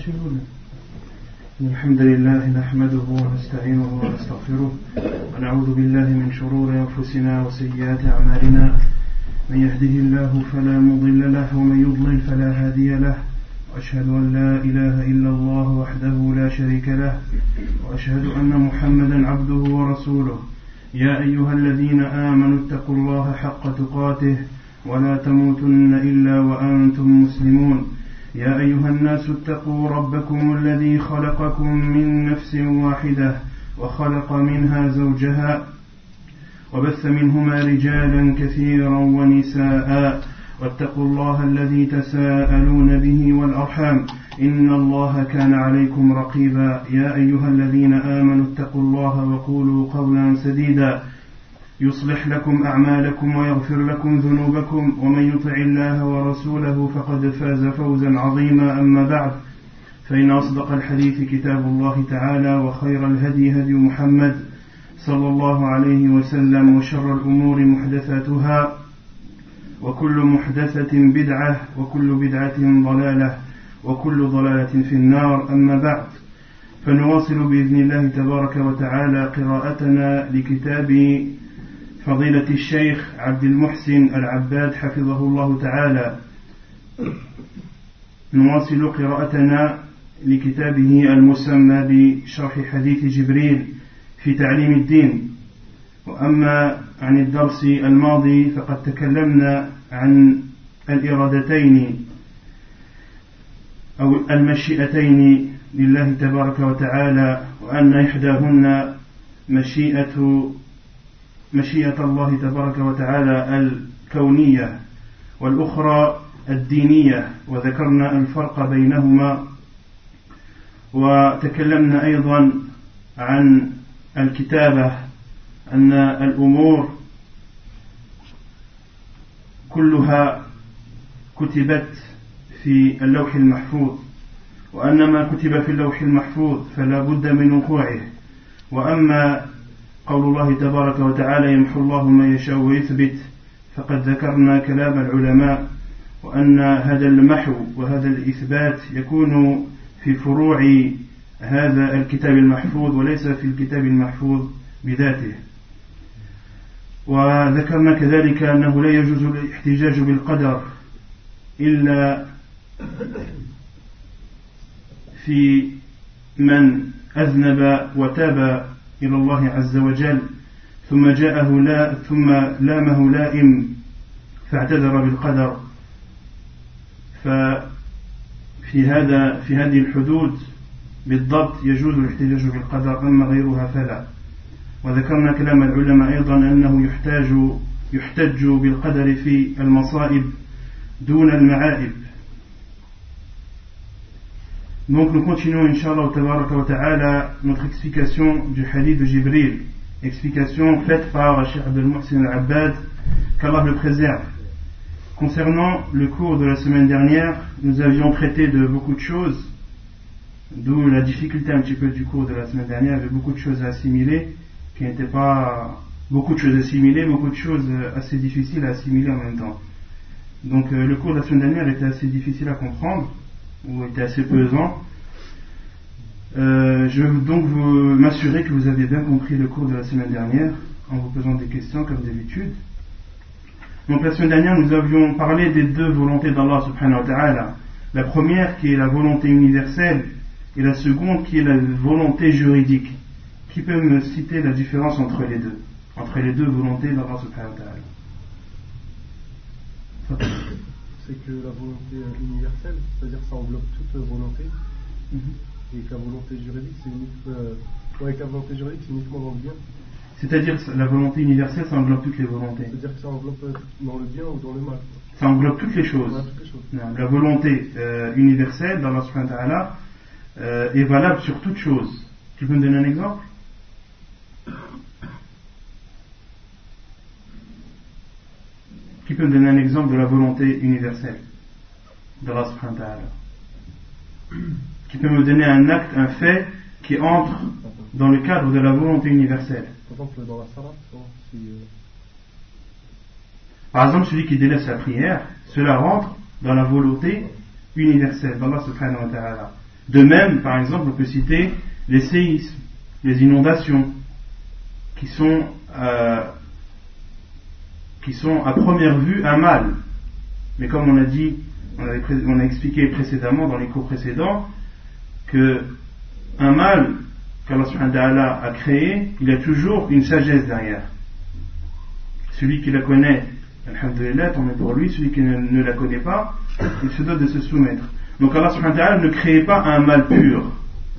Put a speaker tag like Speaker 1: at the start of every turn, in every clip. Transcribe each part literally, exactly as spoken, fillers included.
Speaker 1: الحمد لله نحمده ونستعينه ونستغفره ونعوذ بالله من شرور أنفسنا وسيئات أعمالنا من يهده الله فلا مضل له ومن يضلل فلا هادي له وأشهد أن لا إله إلا الله وحده لا شريك له وأشهد أن محمدا عبده ورسوله يا أيها الذين آمنوا اتقوا الله حق تقاته ولا تموتن إلا وأنتم مسلمون يا أيها الناس اتقوا ربكم الذي خلقكم من نفس واحدة وخلق منها زوجها وبث منهما رجالا كثيرا ونساء واتقوا الله الذي تساءلون به والأرحام إن الله كان عليكم رقيبا يا أيها الذين آمنوا اتقوا الله وقولوا قولا سديدا يصلح لكم أعمالكم ويغفر لكم ذنوبكم ومن يطع الله ورسوله فقد فاز فوزا عظيما أما بعد فإن أصدق الحديث كتاب الله تعالى وخير الهدي هدي محمد صلى الله عليه وسلم وشر الأمور محدثاتها وكل محدثة بدعة وكل بدعة ضلالة وكل ضلالة في النار أما بعد فنواصل بإذن الله تبارك وتعالى قراءتنا لكتاب فضيلة الشيخ عبد المحسن العباد حفظه الله تعالى. نواصل قراءتنا لكتابه المسمى بشرح حديث جبريل في تعليم الدين. وأما عن الدرس الماضي فقد تكلمنا عن الإرادتين أو المشيئتين لله تبارك وتعالى وأن إحداهن مشيئة مشيئة الله تبارك وتعالى الكونية والأخرى الدينية وذكرنا الفرق بينهما وتكلمنا أيضا عن الكتابة أن الأمور كلها كتبت في اللوح المحفوظ وأن ما كتب في اللوح المحفوظ فلا بد من وقوعه. وأما قول الله تبارك وتعالى يمحو الله ما يشاء ويثبت فقد ذكرنا كلام العلماء وأن هذا المحو وهذا الإثبات يكون في فروع هذا الكتاب المحفوظ وليس في الكتاب المحفوظ بذاته. وذكرنا كذلك أنه لا يجوز الاحتجاج بالقدر إلا في من أذنب وتاب إلى الله عز وجل ثم جاءه لا ثم لامه لائم فاعتذر بالقدر، ففي هذا في هذه الحدود بالضبط يجوز الاحتجاج بالقدر، أما غيرها فلا. وذكرنا كلام العلماء أيضا أنه يحتاج يحتج بالقدر في المصائب دون المعائب. Donc nous continuons Inch'Allah Tabaraka wa Ta'ala notre explication du hadith de Jibril, explication faite par Cheikh Abdel Muhsin Al-Abbad, qu'Allah le préserve. Concernant le cours de la semaine dernière, nous avions traité de beaucoup de choses, d'où la difficulté un petit peu du cours de la semaine dernière. Il y avait beaucoup de choses à assimiler, qui n'étaient pas beaucoup de choses à assimiler, beaucoup de choses assez difficiles à assimiler en même temps. Donc euh, le cours de la semaine dernière était assez difficile à comprendre, ou était assez pesant. Euh, je veux donc vous m'assurer que vous avez bien compris le cours de la semaine dernière en vous posant des questions comme d'habitude. Donc la semaine dernière nous avions parlé des deux volontés d'Allah subhanahu wa ta'ala. La première qui est la volonté universelle et la seconde qui est la volonté juridique. Qui peut me citer la différence entre les deux, entre les deux volontés d'Allah subhanahu wa ta'ala?
Speaker 2: C'est que la volonté universelle, c'est-à-dire ça englobe toute volonté, mm-hmm. et que la volonté juridique, c'est uniquement, euh, ouais, que la volonté juridique, c'est uniquement dans le bien.
Speaker 1: C'est-à-dire la volonté universelle, ça englobe toutes les volontés.
Speaker 2: C'est-à-dire que ça englobe dans le bien ou dans le mal.
Speaker 1: Ça englobe toutes les choses.
Speaker 2: Ouais, toutes les choses.
Speaker 1: Non, la volonté euh, universelle d'Allah subhanahu wa ta'ala euh, est valable sur toute chose. Tu peux me donner un exemple? Qui peut me donner un exemple de la volonté universelle d'Allah subhanahu wa ta'ala? Qui peut me donner un acte, un fait qui entre dans le cadre de la volonté universelle?
Speaker 2: Par exemple, dans la salat, si, euh...
Speaker 1: par exemple, celui qui délaisse la prière, cela rentre dans la volonté universelle d'Allah subhanahu wa ta'ala. De même, par exemple, on peut citer les séismes, les inondations, qui sont, euh, qui sont à première vue un mal. Mais comme on a dit, on, avait, on a expliqué précédemment dans les cours précédents, que un mal qu'Allah subhanahu wa ta'ala a créé, il y a toujours une sagesse derrière. Celui qui la connaît, alhamdulillah, tant mieux pour lui. Celui qui ne, ne la connaît pas, il se doit de se soumettre. Donc Allah subhanahu wa ta'ala ne crée pas un mal pur,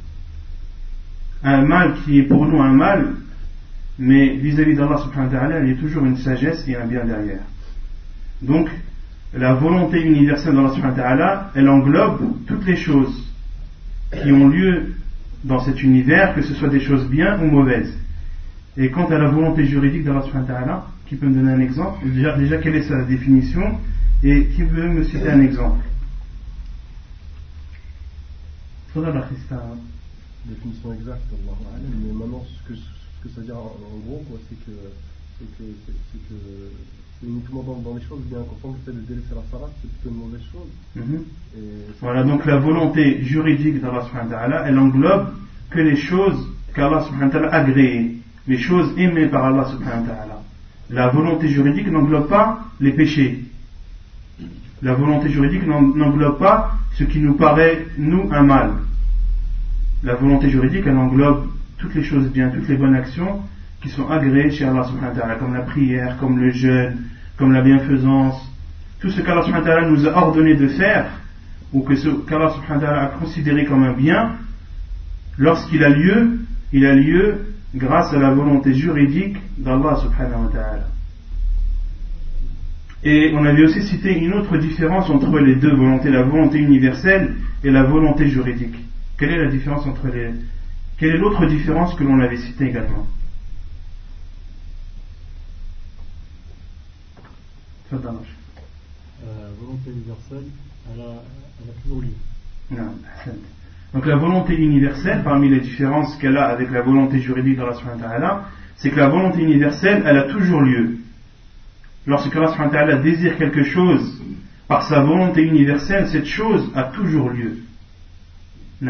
Speaker 1: un mal qui est pour nous un mal, mais vis-à-vis d'Allah subhanahu wa ta'ala, il y a toujours une sagesse et un bien derrière. Donc la volonté universelle d'Allah subhanahu wa ta'ala, elle englobe toutes les choses qui ont lieu dans cet univers, que ce soit des choses bien ou mauvaises. Et quant à la volonté juridique d'Allah subhanahu wa ta'ala, qui peut me donner un exemple? Déjà, déjà quelle est sa définition, et qui veut me citer un exemple? Faudra la
Speaker 2: définition exacte, mais maintenant ce que, ce que ça veut dire en, en gros, quoi, c'est que c'est que c'est, c'est que c'est uniquement dans, dans les choses bien quand on fait de délaisser la salat, c'est plutôt une mauvaise chose. Mm-hmm. Et
Speaker 1: voilà, donc la volonté juridique d'Allah subhanahu wa ta'ala, elle englobe que les choses qu'Allah subhanahu wa ta'ala a agréées, les choses aimées par Allah subhanahu wa ta'ala. La volonté juridique n'englobe pas les péchés. La volonté juridique n'englobe pas ce qui nous paraît, nous, un mal. La volonté juridique, elle englobe toutes les choses bien, toutes les bonnes actions qui sont agréées chez Allah subhanahu wa ta'ala, comme la prière, comme le jeûne, comme la bienfaisance, tout ce qu'Allah subhanahu wa ta'ala nous a ordonné de faire, ou que ce qu'Allah subhanahu wa ta'ala a considéré comme un bien, lorsqu'il a lieu, il a lieu grâce à la volonté juridique d'Allah subhanahu wa ta'ala. Et on avait aussi cité une autre différence entre les deux volontés, la volonté universelle et la volonté juridique. Quelle est la différence entre les... Quelle est l'autre différence que l'on avait citée également?
Speaker 3: Euh, volonté universelle, elle a, elle a toujours lieu.
Speaker 1: Non, donc la volonté universelle, parmi les différences qu'elle a avec la volonté juridique d'Allah subhanahu wa ta'ala, c'est que la volonté universelle, elle a toujours lieu. Lorsque Allah subhanahu wa ta'ala désire quelque chose par sa volonté universelle, cette chose a toujours lieu. Non.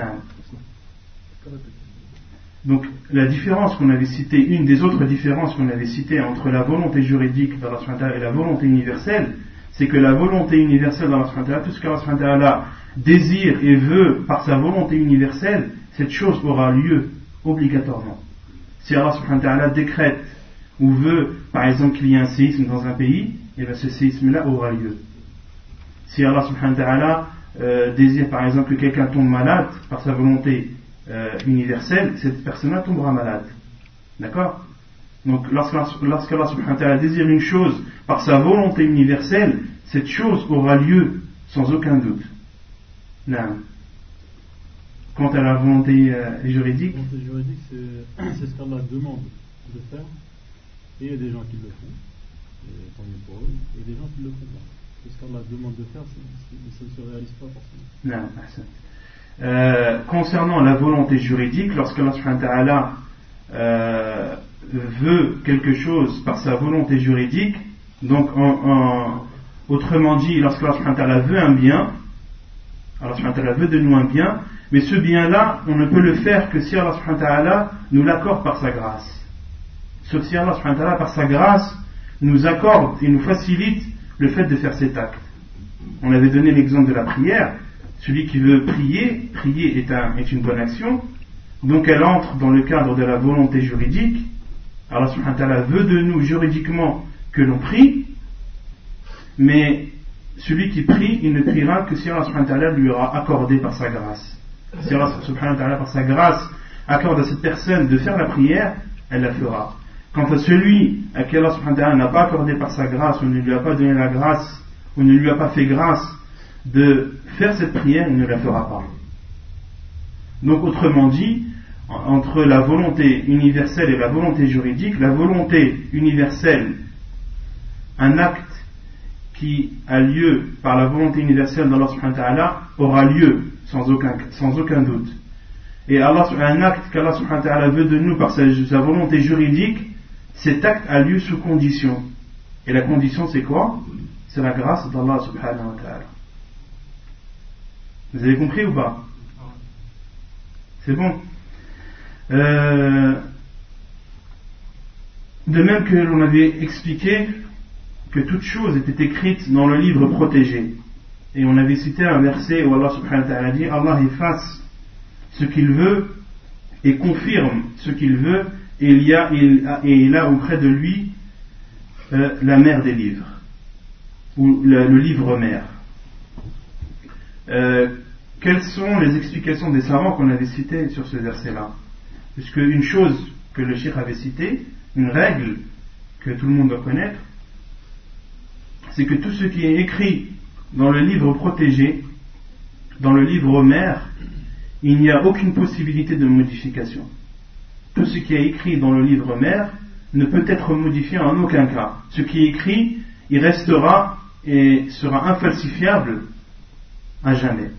Speaker 1: Donc la différence qu'on avait citée, une des autres différences qu'on avait citées entre la volonté juridique d'Allah subhanahu wa ta'ala et la volonté universelle, c'est que la volonté universelle d'Allah subhanahu wa ta'ala, tout ce qu'Allah subhanahu wa ta'ala désire et veut par sa volonté universelle, cette chose aura lieu obligatoirement. Si Allah subhanahu wa ta'ala décrète ou veut, par exemple, qu'il y ait un séisme dans un pays, et bien ce séisme-là aura lieu. Si Allah subhanahu wa ta'ala euh, désire, par exemple, que quelqu'un tombe malade par sa volonté euh, universelle, cette personne-là tombera malade. D'accord? Donc, lorsqu'Allah subhanahu wa ta'ala désire une chose par sa volonté universelle, cette chose aura lieu sans aucun doute. Non. Quant à la volonté euh, juridique,
Speaker 3: la volonté juridique, c'est, c'est ce qu'Allah demande de faire. Et il y a des gens qui le font, et tant mieux pour eux, et des gens qui ne le font pas. C'est ce qu'Allah demande de faire, c'est, c'est, ça ne se réalise pas forcément.
Speaker 1: Non, personne. Euh, concernant la volonté juridique, lorsqu'Allah subhanahu wa ta'ala euh, veut quelque chose par sa volonté juridique, donc en, en, autrement dit, lorsqu'Allah subhanahu wa ta'ala veut un bien, Allah subhanahu wa ta'ala veut de nous un bien, mais ce bien-là, on ne peut le faire que si Allah subhanahu wa ta'ala nous l'accorde par sa grâce. Sauf si Allah subhanahu wa ta'ala, par sa grâce, nous accorde et nous facilite le fait de faire cet acte. On avait donné l'exemple de la prière. Celui qui veut prier, prier est, un, est une bonne action, donc elle entre dans le cadre de la volonté juridique. Allah subhanahu wa ta'ala veut de nous juridiquement que l'on prie, mais celui qui prie, il ne priera que si Allah subhanahu wa ta'ala lui aura accordé par sa grâce. Si Allah subhanahu wa ta'ala, par sa grâce, accorde à cette personne de faire la prière, elle la fera. Quant à celui à qui Allah subhanahu wa ta'ala n'a pas accordé par sa grâce, ou ne lui a pas donné la grâce, ou ne lui a pas fait grâce de faire cette prière, il ne la fera pas. Donc autrement dit, entre la volonté universelle et la volonté juridique, la volonté universelle, un acte qui a lieu par la volonté universelle d'Allah subhanahu wa ta'ala aura lieu sans aucun, sans aucun doute. Et Allah, un acte qu'Allah subhanahu wa ta'ala veut de nous par sa, sa volonté juridique, cet acte a lieu sous condition. Et la condition c'est quoi? C'est la grâce d'Allah subhanahu wa ta'ala. Vous avez compris ou pas? C'est bon. Euh, de même que l'on avait expliqué que toute chose était écrite dans le livre protégé. Et on avait cité un verset où Allah subhanahu wa ta'ala dit: Allah efface ce qu'il veut et confirme ce qu'il veut, et il y a, il a, et il a auprès de lui euh, la mère des livres, ou le, le livre mère. Euh, quelles sont les explications des savants qu'on avait citées sur ce verset-là? Puisque une chose que le cheikh avait citée, une règle que tout le monde doit connaître, c'est que tout ce qui est écrit dans le livre protégé, dans le livre mère, il n'y a aucune possibilité de modification. Tout ce qui est écrit dans le livre mère ne peut être modifié en aucun cas. Ce qui est écrit, il restera et sera infalsifiable à jamais.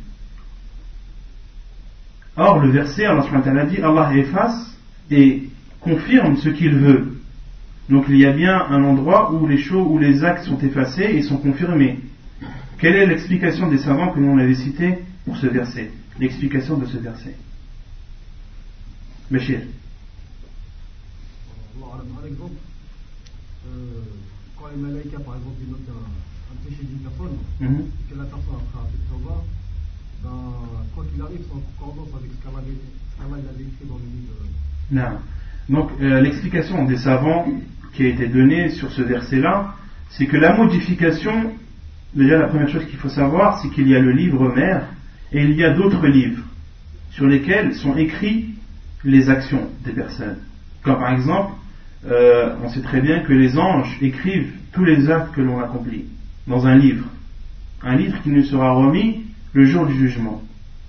Speaker 1: Or, le verset, Allah subhanahu wa ta'ala dit: Allah efface et confirme ce qu'il veut. Donc il y a bien un endroit où les choses, où les actes sont effacés et sont confirmés. Quelle est l'explication des savants que l'on avait cité pour ce verset? L'explication de ce verset. Bachir.
Speaker 4: Par exemple, euh, quand les malaïkas, par exemple, ils notent un, un péché d'une personne, mm-hmm. et que la personne après a fait tauba, ben, quoi qu'il arrive, c'est en concordance avec ce qu'Allah avait écrit dans le livre.
Speaker 1: Non. Donc, euh, l'explication des savants qui a été donnée sur ce verset-là, c'est que la modification, déjà la première chose qu'il faut savoir, c'est qu'il y a le livre mère et il y a d'autres livres sur lesquels sont écrits les actions des personnes. Comme par exemple, euh, on sait très bien que les anges écrivent tous les actes que l'on accomplit dans un livre. Un livre qui nous sera remis le jour du jugement.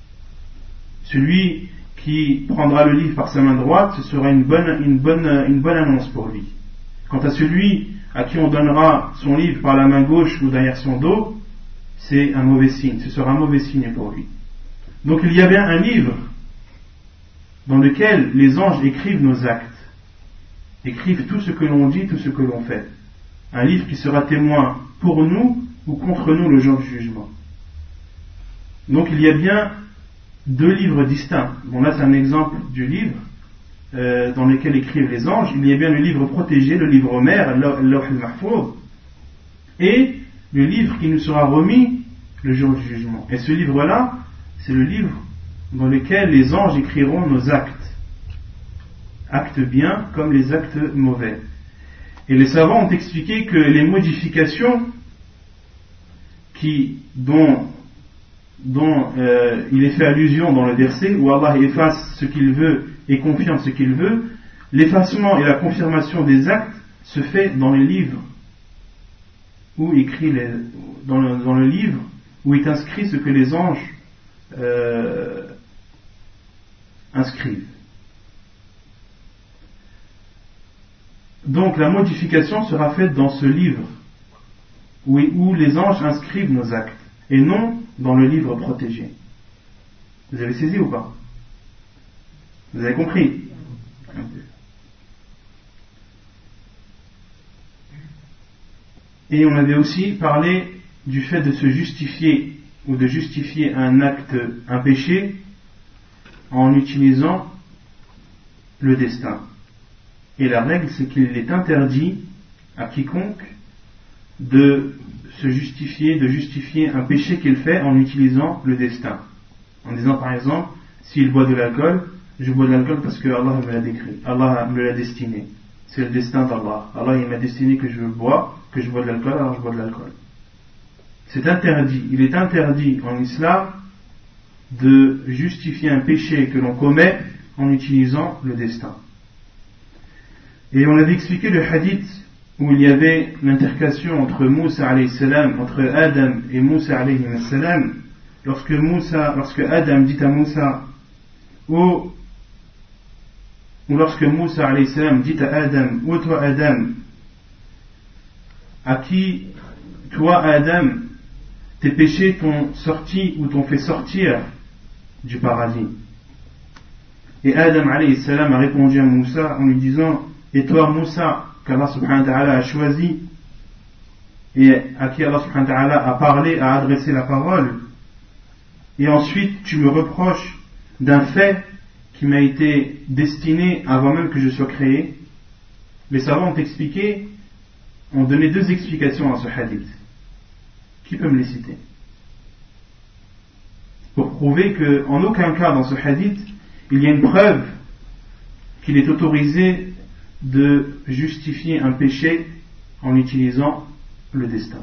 Speaker 1: Celui qui prendra le livre par sa main droite, ce sera une bonne, une bonne, une bonne annonce pour lui. Quant à celui à qui on donnera son livre par la main gauche ou derrière son dos, c'est un mauvais signe, ce sera un mauvais signe pour lui. Donc il y a bien un livre dans lequel les anges écrivent nos actes, écrivent tout ce que l'on dit, tout ce que l'on fait. Un livre qui sera témoin pour nous ou contre nous le jour du jugement. Donc il y a bien deux livres distincts. Bon, là c'est un exemple du livre euh, dans lequel écrivent les anges. Il y a bien le livre protégé, le livre mère, Lawh al-Mahfouz, et le livre qui nous sera remis le jour du jugement. Et ce livre-là, c'est le livre dans lequel les anges écriront nos actes. Actes bien comme les actes mauvais. Et les savants ont expliqué que les modifications qui, dont, dont euh, il est fait allusion dans le verset, où Allah efface ce qu'il veut et confirme ce qu'il veut, l'effacement et la confirmation des actes se fait dans les livres, où écrit les, dans, le, dans le livre où est inscrit ce que les anges euh, inscrivent. Donc la modification sera faite dans ce livre où, où les anges inscrivent nos actes et non dans le livre protégé. Vous avez saisi ou pas? Vous avez compris? Et on avait aussi parlé du fait de se justifier ou de justifier un acte, un péché en utilisant le destin. Et la règle, c'est qu'il est interdit à quiconque de se justifier, de justifier un péché qu'il fait en utilisant le destin. En disant par exemple, s'il boit de l'alcool, je bois de l'alcool parce que Allah me l'a décrit, Allah me l'a destiné. C'est le destin d'Allah. Allah il m'a destiné que je bois, que je bois de l'alcool, alors je bois de l'alcool. C'est interdit. Il est interdit en islam de justifier un péché que l'on commet en utilisant le destin. Et on avait expliqué le hadith où il y avait l'intercation entre Moussa alayhi salam, entre Adam et Moussa alayhi salam, lorsque Moussa, lorsque Adam dit à Moussa, ou, ou lorsque Moussa alayhi salam dit à Adam, ô toi Adam, à qui, toi Adam, tes péchés t'ont sorti ou t'ont fait sortir du paradis. Et Adam alayhi salam a répondu à Moussa en lui disant, et toi Moussa, qu'Allah subhanahu wa ta'ala a choisi et à qui Allah subhanahu wa ta'ala a parlé, a adressé la parole, et ensuite tu me reproches d'un fait qui m'a été destiné avant même que je sois créé. Les savants ont expliqué, ont donné deux explications à ce hadith. Qui peut me les citer? Pour prouver qu'en aucun cas dans ce hadith, il y a une preuve qu'il est autorisé de justifier un péché en utilisant le destin.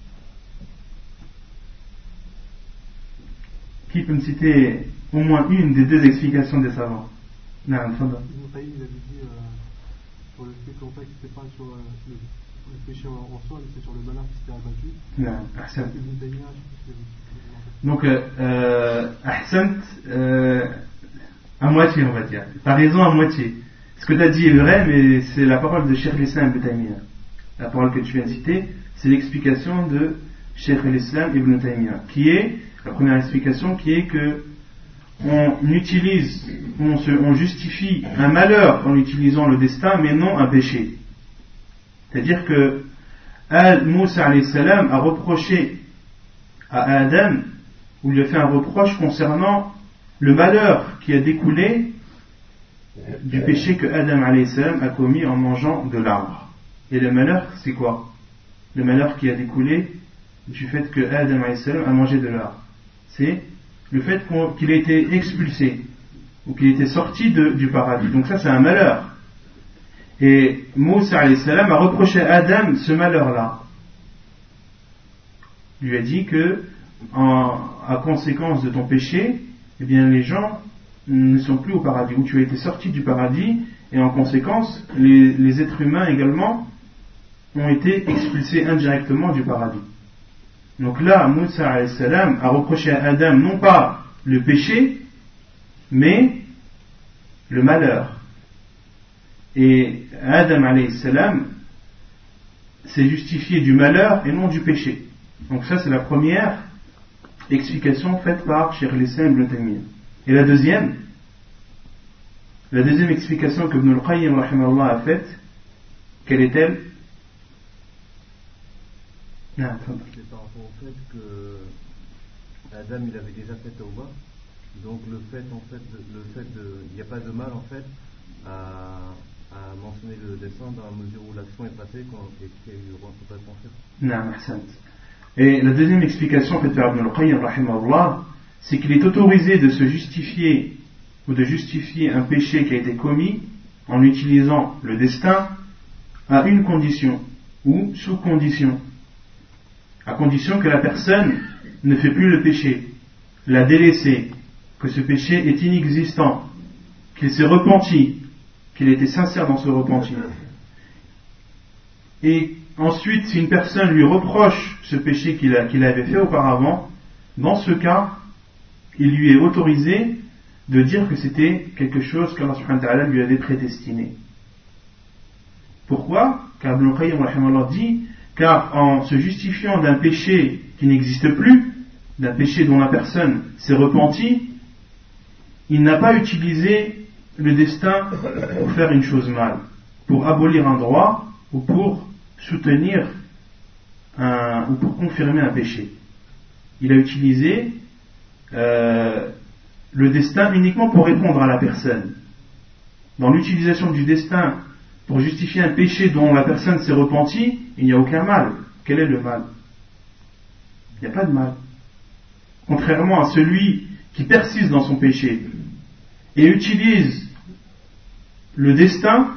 Speaker 1: Qui peut me citer au moins une des deux explications des savants? Non,
Speaker 5: Ibn Taymiyya, il avait dit euh, sur le fait qu'en fait c'était pas sur euh, le, le péché en, en soi, mais c'est sur le malheur qui s'était abattu.
Speaker 1: Non, Ahsan.
Speaker 5: Ibn Taymiyya, je sais pas.
Speaker 1: Donc, euh, Ahsan, euh, à moitié on va dire. T'as raison à moitié. Ce que tu as dit est vrai, mais c'est la parole de Cheikh l'Islam Ibn Taymiyya. La parole que tu viens de citer, c'est l'explication de Cheikh l'Islam Ibn Taymiyya, qui est la première explication, qui est que on utilise, on, se, on justifie un malheur en utilisant le destin, mais non un péché. C'est-à-dire que Al-Moussa alayhi salam a reproché à Adam, ou lui a fait un reproche concernant le malheur qui a découlé du péché que Adam alayhi salam a commis en mangeant de l'arbre. Et le malheur, c'est quoi? Le malheur qui a découlé du fait que Adam alayhi salam a mangé de l'arbre, c'est le fait qu'il ait été expulsé ou qu'il était sorti de, du paradis. Donc ça, c'est un malheur. Et Moussa alayhi salam a reproché à Adam ce malheur-là. Il lui a dit que en, à conséquence de ton péché, eh bien les gens ne sont plus au paradis, où tu as été sorti du paradis, et en conséquence les, les êtres humains également ont été expulsés indirectement du paradis. Donc là, Moussa alayhi salam a reproché à Adam non pas le péché, mais le malheur. Et Adam alayhi salam s'est justifié du malheur et non du péché. Donc ça, c'est la première explication faite par Cheikh l'Islam Ibn Taymiyya. Et la deuxième, la deuxième explication que Ibn al-Qayyim rahimahullah a faite, quelle est-elle? Non,
Speaker 6: c'est par rapport au fait que Adam il avait déjà fait Tawbah, donc le fait en fait le fait de il n'y a pas de mal en fait à, à mentionner le destin dans la mesure où l'action est passée quand, et qu'il y a eu réponse.
Speaker 1: Non, Ahsan. Et la deuxième explication faite par Ibn al-Qayyim rahimahullah, c'est qu'il est autorisé de se justifier ou de justifier un péché qui a été commis en utilisant le destin à une condition ou sous condition. À condition que la personne ne fait plus le péché, l'a délaissé, que ce péché est inexistant, qu'il s'est repenti, qu'il était sincère dans ce repentir. Et ensuite, si une personne lui reproche ce péché qu'il, a, qu'il avait fait auparavant, dans ce cas, il lui est autorisé de dire que c'était quelque chose qu'Allah subhanahu wa ta'ala lui avait prédestiné. Pourquoi? Car Ibn al-Qayyim rahimahullah dit, car en se justifiant d'un péché qui n'existe plus, d'un péché dont la personne s'est repentie, il n'a pas utilisé le destin pour faire une chose mal, pour abolir un droit ou pour soutenir un, ou pour confirmer un péché. Il a utilisé euh, le destin uniquement pour répondre à la personne. Dans l'utilisation du destin pour justifier un péché dont la personne s'est repentie, il n'y a aucun mal. Quel est le mal? Il n'y a pas de mal. Contrairement à celui qui persiste dans son péché et utilise le destin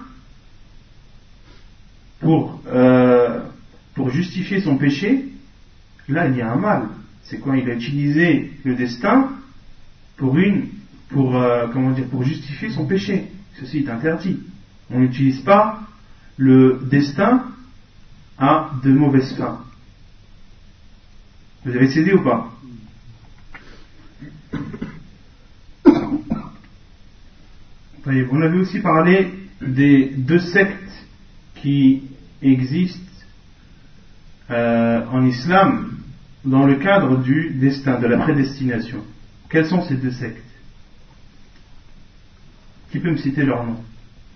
Speaker 1: pour, euh, pour justifier son péché, là il y a un mal. C'est quoi? Il a utilisé le destin pour une, pour, euh, comment dire, pour justifier son péché. Ceci est interdit. On n'utilise pas le destin à de mauvaises fins. Vous avez cédé ou pas? On avait aussi parlé des deux sectes qui existent euh, en islam dans le cadre du destin, de la prédestination. Quelles sont ces deux sectes? Qui peut me citer leur nom?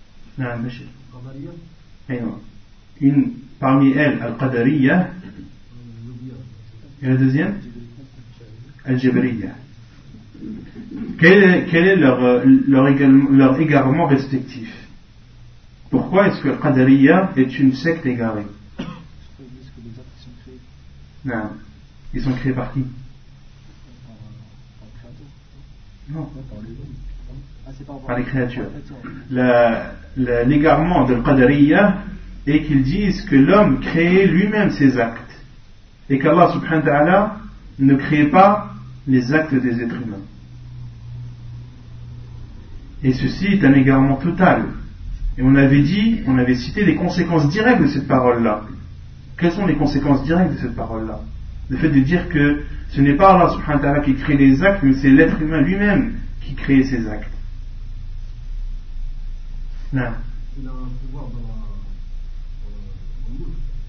Speaker 1: Une parmi elles, Al-Qadariyya, et la deuxième, Al-Jabariyya. quel est, quel est leur, leur, égarement, leur égarement respectif? Pourquoi est-ce que le Qadariya est une secte égarée? Non. Ils sont créés par qui? Non, par les créatures. La, la, l'égarement de Qadariya est qu'ils disent que l'homme crée lui-même ses actes et qu'Allah subhanahu wa ta'ala ne crée pas les actes des êtres humains. Et ceci est un égarement total. Et on avait dit, on avait cité les conséquences directes de cette parole-là. Quelles sont les conséquences directes de cette parole-là? Le fait de dire que ce n'est pas Allah subhanahu wa ta'ala qui crée les actes, mais c'est l'être humain lui-même qui crée ces actes. Non.
Speaker 4: Il a un pouvoir dans la, dans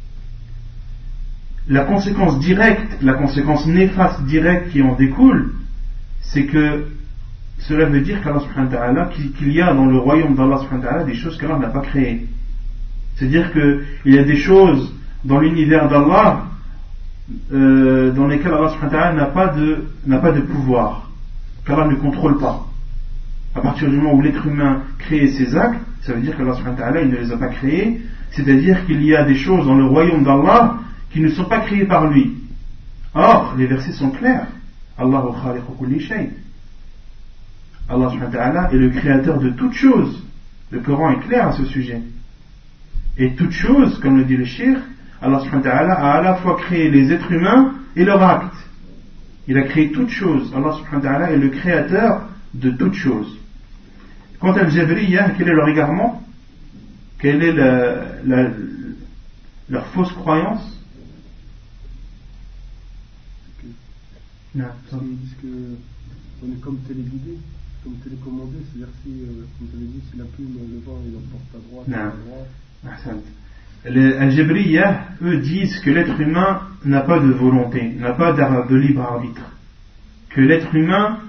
Speaker 4: le...
Speaker 1: La conséquence directe, la conséquence néfaste directe qui en découle, c'est que cela veut dire qu'Allah subhanahu wa ta'ala, qu'il y a dans le royaume d'Allah subhanahu wa ta'ala des choses qu'Allah n'a pas créées. C'est-à-dire qu'il y a des choses dans l'univers d'Allah euh, dans lesquelles Allah subhanahu wa ta'ala n'a pas de, n'a pas de pouvoir, qu'Allah ne contrôle pas. À partir du moment où l'être humain crée ses actes, ça veut dire qu'Allah subhanahu wa ta'ala il ne les a pas créés, c'est-à-dire qu'il y a des choses dans le royaume d'Allah qui ne sont pas créées par lui. Or, les versets sont clairs. Allahu khaliqu kulli shay. Allah subhanahu wa ta'ala est le créateur de toutes choses. Le Coran est clair à ce sujet. Et toutes choses, comme le dit le shir, Allah subhanahu wa ta'ala a à la fois créé les êtres humains et leurs actes. Il a créé toutes choses. Allah subhanahu wa ta'ala est le créateur de toutes choses. Quant à Al-Jabriya, quel est leur égarement? Quelle est la, la, leur fausse croyance?
Speaker 2: Non, ils disent qu'on est comme téléguidé, comme télécommandé, c'est-à-dire si, euh, comme tu avais dit, si la plume, le vent, il emporte à droite,
Speaker 1: non.
Speaker 2: à droite.
Speaker 1: Les Al-Jabriya, eux, disent que l'être humain n'a pas de volonté, n'a pas de libre arbitre. Que l'être humain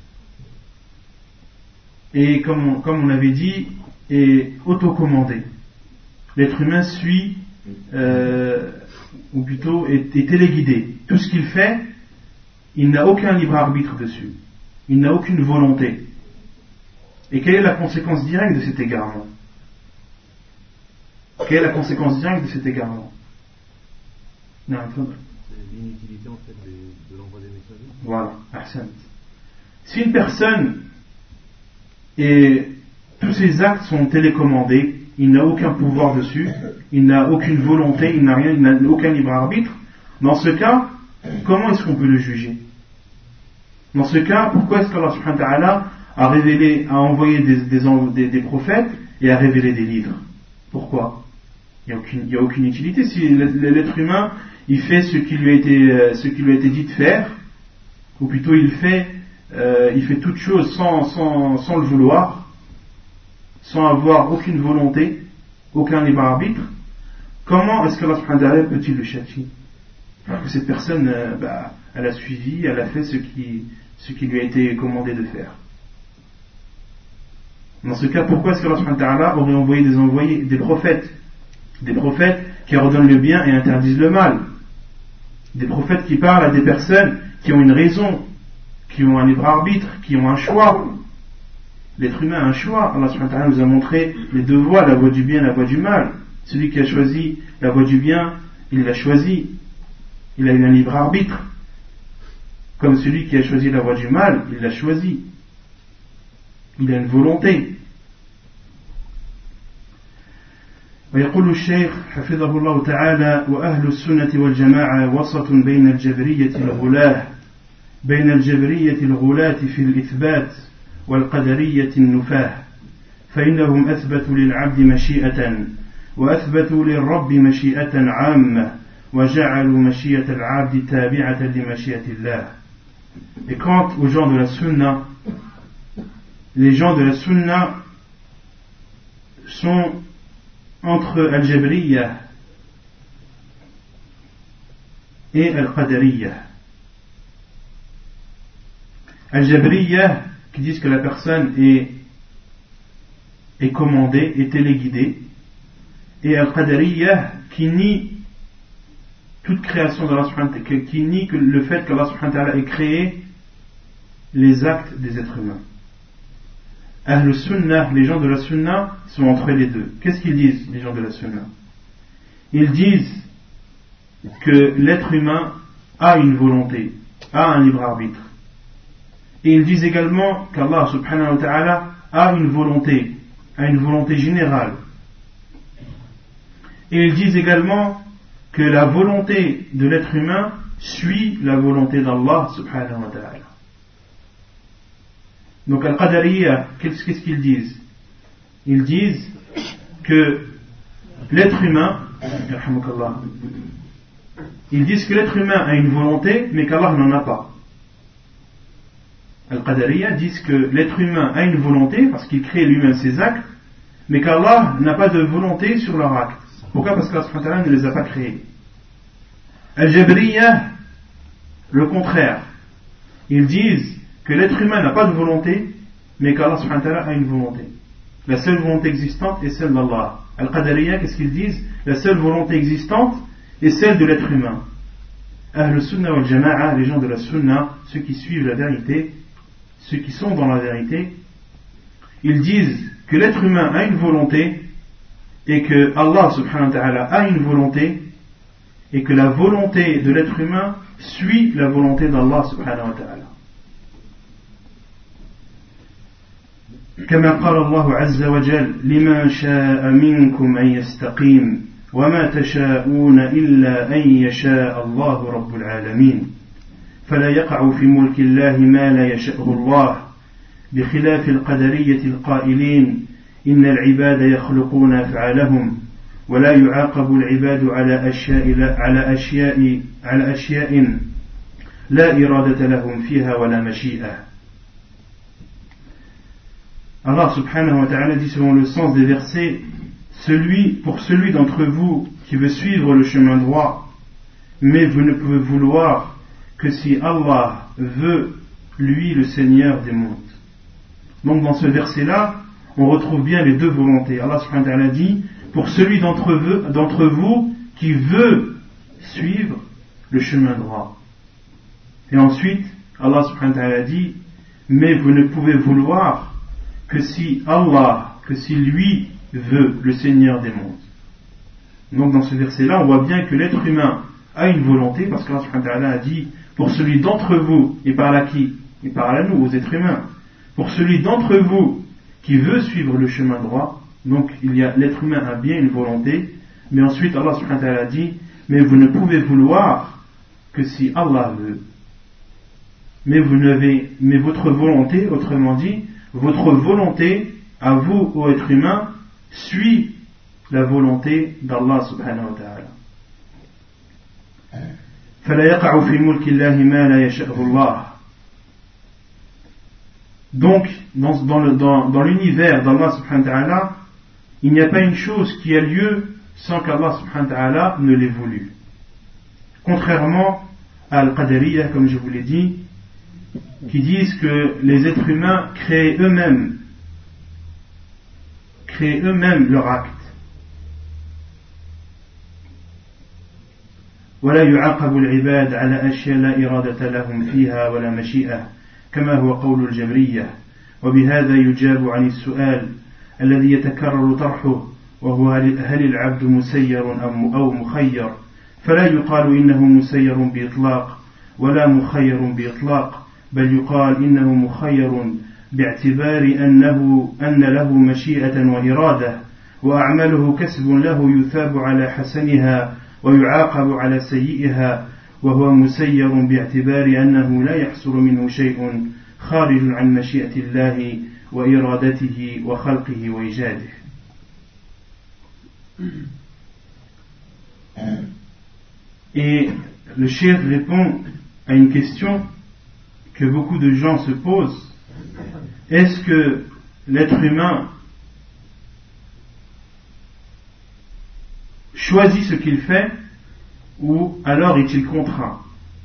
Speaker 1: est, comme on, comme on avait dit, est autocommandé. L'être humain suit, euh, ou plutôt est, est téléguidé. Tout ce qu'il fait, il n'a aucun libre arbitre dessus. Il n'a aucune volonté. Et quelle est la conséquence directe de cet égarement? Quelle est la conséquence directe de cet égarement? Non,
Speaker 6: c'est l'inutilité en fait de, de l'envoi des messagers.
Speaker 1: Voilà, ahsan. Si une personne et tous ses actes sont télécommandés, il n'a aucun pouvoir dessus, il n'a aucune volonté, il n'a rien, il n'a aucun libre arbitre, dans ce cas, comment est-ce qu'on peut le juger? Dans ce cas, pourquoi est-ce qu'Allah subhanahu wa ta'ala a révélé, a envoyé des, des, des, des prophètes et a révélé des livres? Pourquoi? Il n'y a aucune, il n'y a aucune utilité. Si l'être humain, il fait ce qui lui a été, ce qui lui a été dit de faire, ou plutôt il fait, euh, il fait toute chose sans, sans, sans le vouloir, sans avoir aucune volonté, aucun libre arbitre, comment est-ce qu'Allah subhanahu wa ta'ala peut-il le châtier? Alors que cette personne, euh, bah, elle a suivi, elle a fait ce qui, ce qui lui a été commandé de faire. Dans ce cas, pourquoi est-ce qu'Allah subhanahu wa ta'ala aurait envoyé des envoyés, des prophètes, des prophètes qui ordonnent le bien et interdisent le mal, des prophètes qui parlent à des personnes qui ont une raison, qui ont un libre arbitre, qui ont un choix. L'être humain a un choix. Allah subhanahu wa ta'ala nous a montré les deux voies, la voie du bien et la voie du mal. Celui qui a choisi la voie du bien, il l'a choisi. Il a eu un libre arbitre. Comme celui qui a choisi la voie du mal, il l'a choisi. Il a une volonté. ويقول الشيخ حفظه الله تعالى وأهل السنة والجماعة وسط بين الجبرية الغلاة بين الجبرية الغلاة في الإثبات والقدرية النفاة فإنهم أثبتوا للعبد مشيئة وأثبتوا للرب مشيئة عامة وجعلوا مشيئة العبد تابعة لمشيئة الله. Et quant aux gens de la sunna, les gens de la sunna sont entre Al-Jabriya et Al-Qadariya. Al-Jabriya qui disent que la personne est, est commandée, est téléguidée, et Al-Qadariya qui nie toute création d'Allah subhanahu wa ta'ala, qui nie que le fait qu'Allah subhanahu wa ta'ala ait créé les actes des êtres humains. Ahl Sunnah, les gens de la Sunna, sont entre les deux. Qu'est-ce qu'ils disent, les gens de la Sunna? Ils disent que l'être humain a une volonté, a un libre arbitre. Et ils disent également qu'Allah subhanahu wa ta'ala a une volonté, a une volonté générale. Et ils disent également que la volonté de l'être humain suit la volonté d'Allah subhanahu wa ta'ala. Donc Al-Qadariyya, qu'est-ce qu'ils disent? Ils disent que l'être humain, ils disent que l'être humain a une volonté, mais qu'Allah n'en a pas. Al-Qadariyya disent que l'être humain a une volonté, parce qu'il crée lui-même ses actes, mais qu'Allah n'a pas de volonté sur leurs actes. Pourquoi? Parce qu'Allah subhanahu wa ta'ala ne les a pas créés. Al-Jabriyya, le contraire. Ils disent que l'être humain n'a pas de volonté, mais qu'Allah subhanahu wa ta'ala a une volonté. La seule volonté existante est celle d'Allah. Al-Qadariyya, qu'est-ce qu'ils disent? La seule volonté existante est celle de l'être humain. Ahl Sunnah wal Jama'a, les gens de la Sunna, ceux qui suivent la vérité, ceux qui sont dans la vérité, ils disent que l'être humain a une volonté et que Allah subhanahu wa ta'ala a une volonté et que la volonté de l'être humain suit la volonté d'Allah subhanahu wa ta'ala. كما قال الله عز وجل لمن شاء منكم أن يستقيم وما تشاءون إلا أن يشاء الله رب العالمين فلا يقع في ملك الله ما لا يشاءه الله بخلاف القدرية القائلين إن العباد يخلقون أفعالهم ولا يعاقب العباد على أشياء على أشياء على أشياء لا إرادة لهم فيها ولا مشيئة. Allah subhanahu wa ta'ala dit selon le sens des versets, celui, pour celui d'entre vous qui veut suivre le chemin droit, mais vous ne pouvez vouloir que si Allah veut, lui le Seigneur des mondes. Donc dans ce verset-là, on retrouve bien les deux volontés. Allah subhanahu wa ta'ala dit, pour celui d'entre vous, d'entre vous qui veut suivre le chemin droit. Et ensuite, Allah subhanahu wa ta'ala dit, mais vous ne pouvez vouloir que si Allah, que si lui veut, le Seigneur des mondes. Donc dans ce verset-là, on voit bien que l'être humain a une volonté, parce qu'Allah subhanahu wa ta'ala a dit, pour celui d'entre vous, et par là qui? Et par là nous, aux êtres humains, pour celui d'entre vous qui veut suivre le chemin droit, donc il y a, l'être humain a bien une volonté, mais ensuite Allah subhanahu wa ta'ala dit, mais vous ne pouvez vouloir que si Allah veut. Mais vous n'avez, mais votre volonté, autrement dit, votre volonté, à vous, ô être humain, suit la volonté d'Allah subhanahu wa ta'ala. فلا يقع في ملك الله ما لا يشاءه الله. Donc, dans, dans, le, dans, dans l'univers d'Allah subhanahu wa ta'ala, il n'y a pas une chose qui a lieu sans qu'Allah subhanahu wa ta'ala ne l'ait voulu. Contrairement à Al-Qadariyya, comme je vous l'ai dit, qui disent que les êtres humains créent eux-mêmes, créent eux-mêmes leur acte. ولا يعاقب العباد على أشياء لا إرادة لهم فيها ولا مشيئة كما هو قول الجبرية وبهذا يجاب عن السؤال الذي يتكرر طرحه وهو هل العبد مسير أو مخير فلا يقال إنه مسير بإطلاق ولا مخير بإطلاق بل يقال إنه مخير باعتبار أنه أن له مشيئة وإرادة وأعماله كسب له يثاب على حسنها ويعاقب على سيئها وهو مسير باعتبار أنه لا يحصل منه شيء خارج عن مشيئة الله وإرادته وخلقه وإيجاده. Et le cheikh répond à une question que beaucoup de gens se posent. Est-ce que l'être humain choisit ce qu'il fait ou alors est-il contraint?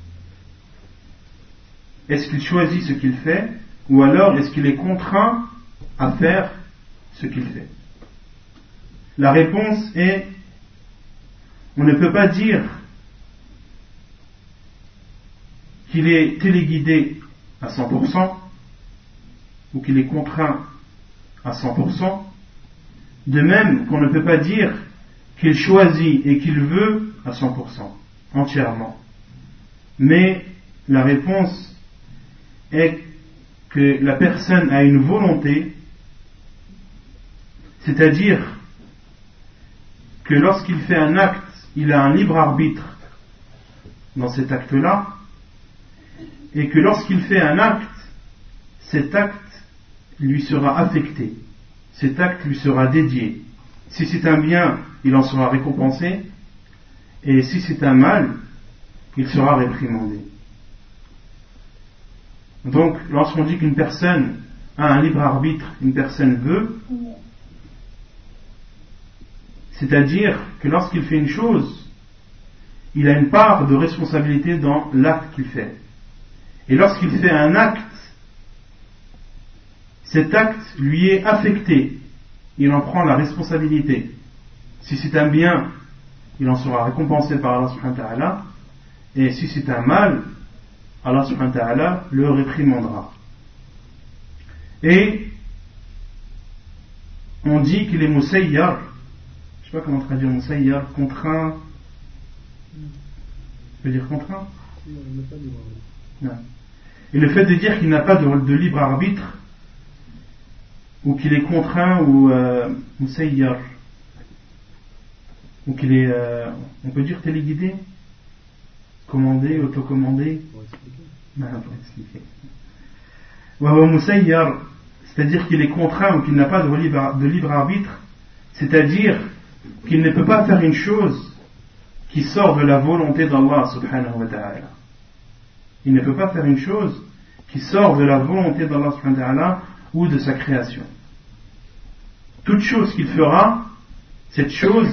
Speaker 1: Est-ce qu'il choisit ce qu'il fait ou alors est-ce qu'il est contraint à faire ce qu'il fait? La réponse est, on ne peut pas dire qu'il est téléguidé à cent pour cent, ou qu'il est contraint à cent pour cent, de même qu'on ne peut pas dire qu'il choisit et qu'il veut à cent pour cent, entièrement. Mais la réponse est que la personne a une volonté, c'est-à-dire que lorsqu'il fait un acte, il a un libre arbitre dans cet acte-là, et que lorsqu'il fait un acte, cet acte lui sera affecté, cet acte lui sera dédié. Si c'est un bien, il en sera récompensé, et si c'est un mal, il sera réprimandé. Donc, lorsqu'on dit qu'une personne a un libre arbitre, une personne veut, c'est-à-dire que lorsqu'il fait une chose, il a une part de responsabilité dans l'acte qu'il fait. Et lorsqu'il fait un acte, cet acte lui est affecté. Il en prend la responsabilité. Si c'est un bien, il en sera récompensé par Allah subhanahu wa ta'ala. Et si c'est un mal, Allah subhanahu wa ta'ala le réprimandera. Et on dit qu'il est musayyar. Je ne sais pas comment traduire musayyar, contraint. Ça veut dire contraint? Non. Et le fait de dire qu'il n'a pas de, de libre arbitre, ou qu'il est contraint, ou euh, musayyar, ou qu'il est, euh, on peut dire téléguidé, commandé, autocommandé. Non, pour expliquer. Ou musayyar, c'est-à-dire qu'il est contraint ou qu'il n'a pas de libre, de libre arbitre, c'est-à-dire qu'il ne peut pas faire une chose qui sort de la volonté d'Allah subhanahu wa ta'ala. Il ne peut pas faire une chose qui sort de la volonté d'Allah subhanahu wa ta'ala ou de sa création. Toute chose qu'il fera, cette chose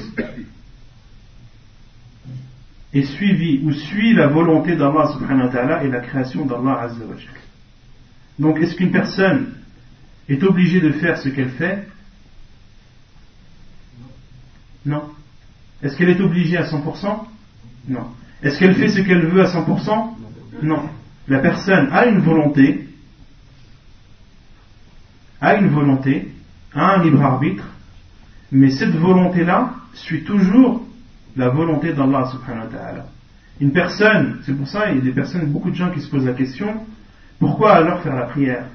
Speaker 1: est suivie ou suit la volonté d'Allah subhanahu wa ta'ala et la création d'Allah azza wa jalla. Donc est-ce qu'une personne est obligée de faire ce qu'elle fait? Non. Est-ce qu'elle est obligée à cent pour cent? Non. Est-ce qu'elle fait ce qu'elle veut à cent pour cent? Non. La personne a une volonté, a une volonté, a un libre arbitre, mais cette volonté-là suit toujours la volonté d'Allah subhanahu wa ta'ala. Une personne, c'est pour ça il y a des personnes, beaucoup de gens qui se posent la question, pourquoi alors faire la prière?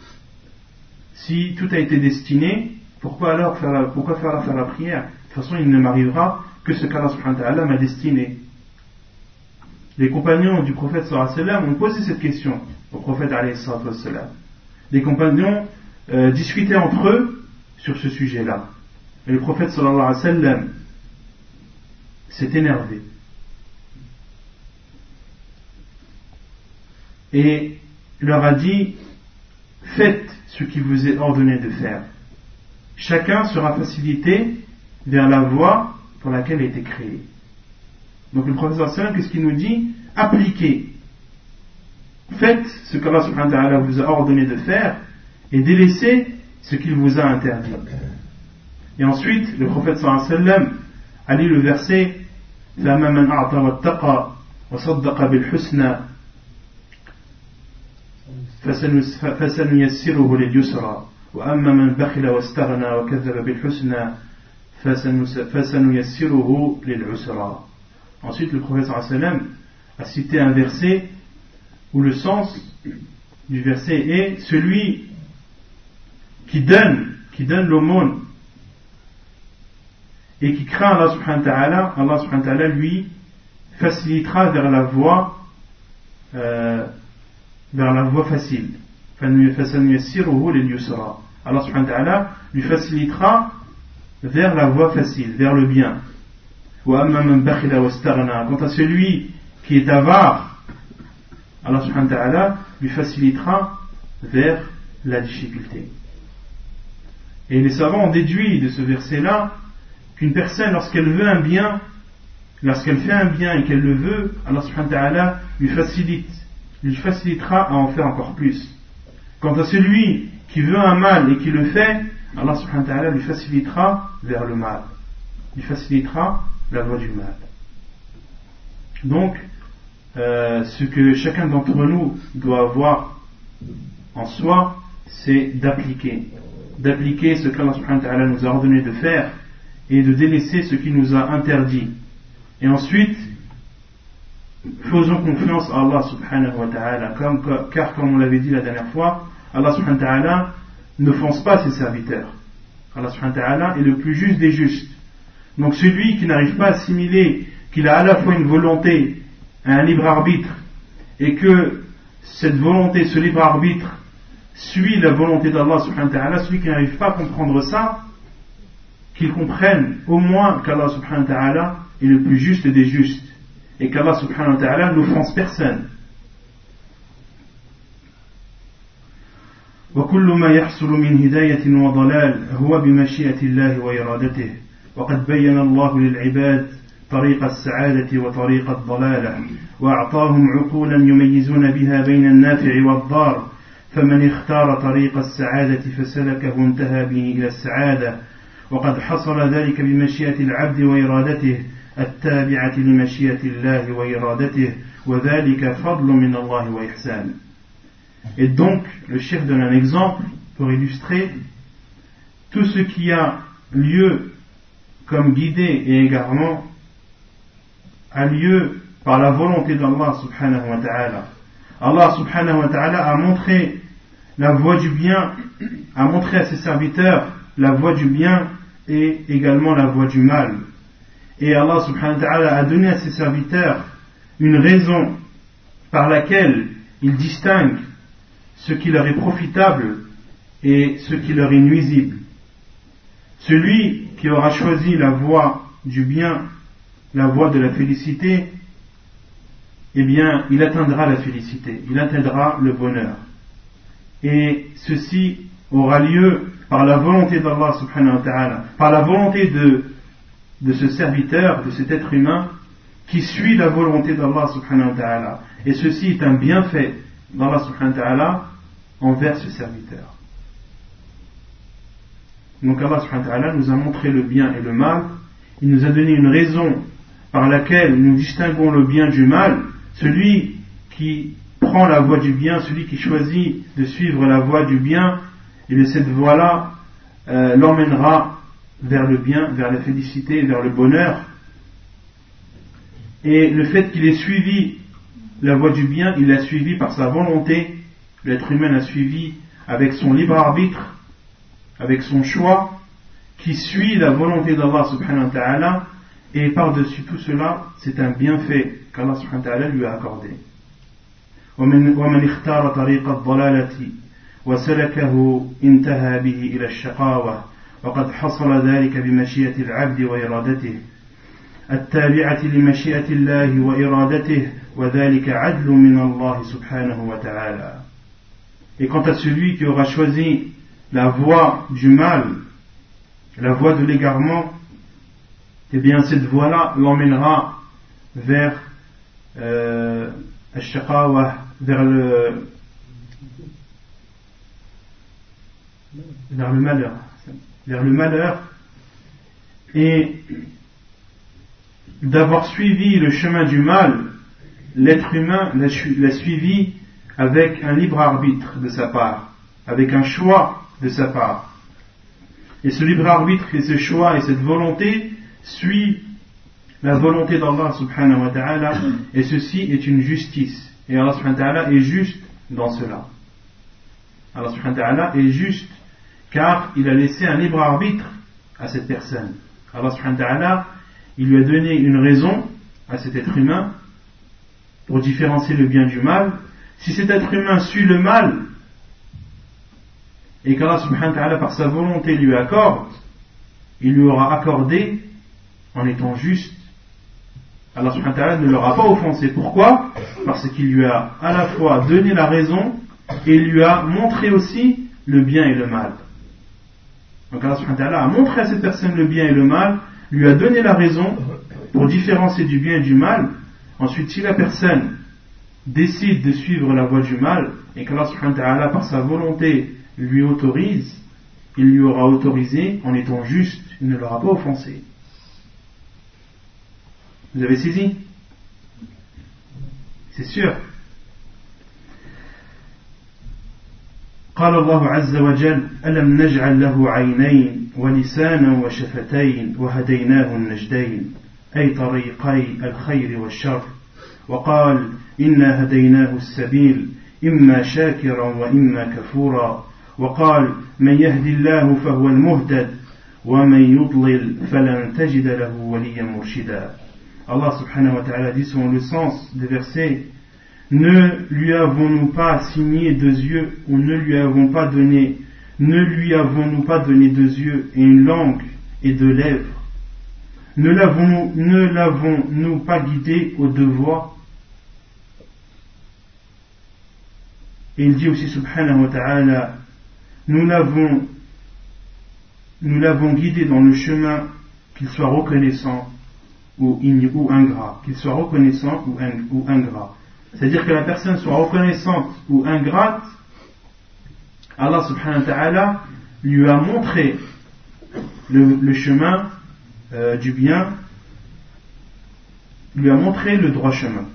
Speaker 1: Si tout a été destiné, pourquoi alors faire la, pourquoi faire la, faire la prière? De toute façon, il ne m'arrivera que ce qu'Allah subhanahu wa ta'ala m'a destiné. Les compagnons du prophète sallallahu alayhi wa sallam ont posé cette question au prophète alayhi wa sallam. Les compagnons euh, discutaient entre eux sur ce sujet-là. Et le prophète sallallahu alayhi wa sallam s'est énervé. Et leur a dit, faites ce qui vous est ordonné de faire. Chacun sera facilité vers la voie pour laquelle il a été créé. Donc le prophète sallallahu alayhi wa sallam, qu'est-ce qu'il nous dit? Appliquez. Faites ce qu'Allah subhanahu wa ta'ala vous a ordonné de faire et délaissez ce qu'il vous a interdit. Et ensuite, le prophète sallallahu alayhi wa sallam a lu le verset فَأَمَّا مَنْ أَعْطَى وَاتَّقَى وَصَدَّقَ بِالْحُسْنَى فَسَنُيَسِّرُهُ لِلْيُسْرَى وَأَمَّا مَنْ بَخِلَ وَاسْتَغْنَى وَكَذَّبَ بِالْحُسْنَى فَسَنُيَسِّرُهُ لِلْعُسْرَى. Ensuite, le prophète sallallahu alayhi wa sallam a cité un verset où le sens du verset est celui qui donne, qui donne l'aumône et qui craint Allah subhanahu wa ta'ala, Allah subhanahu wa ta'ala lui facilitera vers la voie euh, vers la voie facile. Allah subhanahu wa ta'ala lui facilitera vers la voie facile, vers le bien. Quant à celui qui est avare, Allah subhanahu wa ta'ala lui facilitera vers la difficulté. Et les savants ont déduit de ce verset-là qu'une personne, lorsqu'elle veut un bien, lorsqu'elle fait un bien et qu'elle le veut, Allah subhanahu wa ta'ala lui facilite, lui facilitera à en faire encore plus. Quant à celui qui veut un mal et qui le fait, Allah subhanahu wa ta'ala lui facilitera vers le mal, lui facilitera la voie du mal. Donc, euh, ce que chacun d'entre nous doit avoir en soi, c'est d'appliquer. D'appliquer ce qu'Allah subhanahu wa ta'ala nous a ordonné de faire et de délaisser ce qu'il nous a interdit. Et ensuite, faisons confiance à Allah subhanahu wa ta'ala, comme, car comme on l'avait dit la dernière fois, Allah subhanahu wa ta'ala ne fonce pas ses serviteurs. Allah subhanahu wa ta'ala est le plus juste des justes. Donc celui qui n'arrive pas à assimiler qu'il a à la fois une volonté, un libre arbitre, et que cette volonté, ce libre arbitre, suit la volonté d'Allah subhanahu wa ta'ala, celui qui n'arrive pas à comprendre ça, qu'il comprenne au moins qu'Allah subhanahu wa ta'ala est le plus juste des justes, et qu'Allah subhanahu wa ta'ala n'offense personne. وكل ما يحصل من هداية وضلال هو بمشيئة الله وإرادته وقد بين الله للعباد طريق السعادة وطريق الضلالة وأعطاهم عقولا يميزون بها بين النافع والضار فمن اختار طريق السعادة فسلكه انتهى به إلى السعادة وقد حصل ذلك بمشيئة العبد وإرادته التابعة لمشيئة الله وإرادته وذلك فضل من الله وإحسان. Et donc, le cheikh donne un exemple pour illustrer tout ce qui a lieu comme guidée et égarement a lieu par la volonté d'Allah subhanahu wa ta'ala. Allah subhanahu wa ta'ala a montré la voie du bien, a montré à ses serviteurs la voie du bien et également la voie du mal. Et Allah subhanahu wa ta'ala a donné à ses serviteurs une raison par laquelle ils distinguent ce qui leur est profitable et ce qui leur est nuisible. Celui qui aura choisi la voie du bien, la voie de la félicité, eh bien, il atteindra la félicité, il atteindra le bonheur. Et ceci aura lieu par la volonté d'Allah subhanahu wa ta'ala, par la volonté de, de ce serviteur, de cet être humain, qui suit la volonté d'Allah subhanahu wa ta'ala. Et ceci est un bienfait d'Allah subhanahu wa ta'ala envers ce serviteur. Donc Allah subhanahu wa ta'ala nous a montré le bien et le mal, il nous a donné une raison par laquelle nous distinguons le bien du mal. Celui qui prend la voie du bien, celui qui choisit de suivre la voie du bien, et de cette voie-là euh, l'emmènera vers le bien, vers la félicité, vers le bonheur. Et le fait qu'il ait suivi la voie du bien, il l'a suivi par sa volonté. L'être humain l'a suivi avec son libre arbitre, avec son choix, qui suit la volonté d'Allah subhanahu wa ta'ala, et par-dessus tout cela, c'est un bienfait qu'Allah subhanahu wa ta'ala lui a accordé. ومن اختار طريق الضلالة وسلكه انتهى به إلى الشقاوة وقد حصل ذلك بمشيئة العبد وإرادته التابعة لمشيئة الله وإرادته وذلك عدل من الله سبحانه وتعالى. Et quant à celui qui aura choisi la voie du mal, la voie de l'égarement, eh bien cette voie-là l'emmènera vers euh, al-shaqawa, vers le vers le malheur, vers le malheur, et d'avoir suivi le chemin du mal, l'être humain l'a suivi avec un libre arbitre de sa part, avec un choix de sa part. Et ce libre arbitre et ce choix et cette volonté suit la volonté d'Allah subhanahu wa ta'ala, et ceci est une justice. Et Allah subhanahu wa ta'ala est juste dans cela. Allah subhanahu wa ta'ala est juste car il a laissé un libre arbitre à cette personne. Allah subhanahu wa ta'ala, il lui a donné une raison à cet être humain pour différencier le bien du mal. Si cet être humain suit le mal et qu'Allah subhanahu wa ta'ala par sa volonté lui accorde, il lui aura accordé en étant juste. Allah subhanahu wa ta'ala ne l'aura pas offensé. Pourquoi ? Parce qu'il lui a à la fois donné la raison et lui a montré aussi le bien et le mal. Donc Allah subhanahu wa ta'ala a montré à cette personne le bien et le mal, lui a donné la raison pour différencier du bien et du mal. Ensuite, si la personne décide de suivre la voie du mal et qu'Allah subhanahu wa ta'ala par sa volonté lui autorise, il lui aura autorisé en étant juste, il ne l'aura pas offensé. Vous avez saisi ? C'est sûr. قال الله عز وجل ألم نجعل له عينين ولسانا وشفتين وهديناه النجدين أي طريقي الخير والشر وقال إنا هديناه السبيل إما شاكرا وإما كفورا وقال من يهدي الله فهو المهتد ومن يضلل فلن تجد له وليا مرشدا. Allah subhanahu wa ta'ala dit selon le sens des versets: ne lui avons-nous pas assigné deux yeux ou ne lui avons pas donné ne lui avons-nous pas donné deux yeux et une langue et deux lèvres, ne l'avons-nous, ne l'avons-nous pas guidé aux deux voies. Et il dit aussi subhanahu wa ta'ala: nous l'avons nous l'avons guidé dans le chemin, qu'il soit reconnaissant ou, ou ingrat, qu'il soit reconnaissant ou, ing, ou ingrat. C'est-à-dire que la personne soit reconnaissante ou ingrate, Allah subhanahu wa ta'ala lui a montré le, le chemin euh, du bien, lui a montré le droit chemin.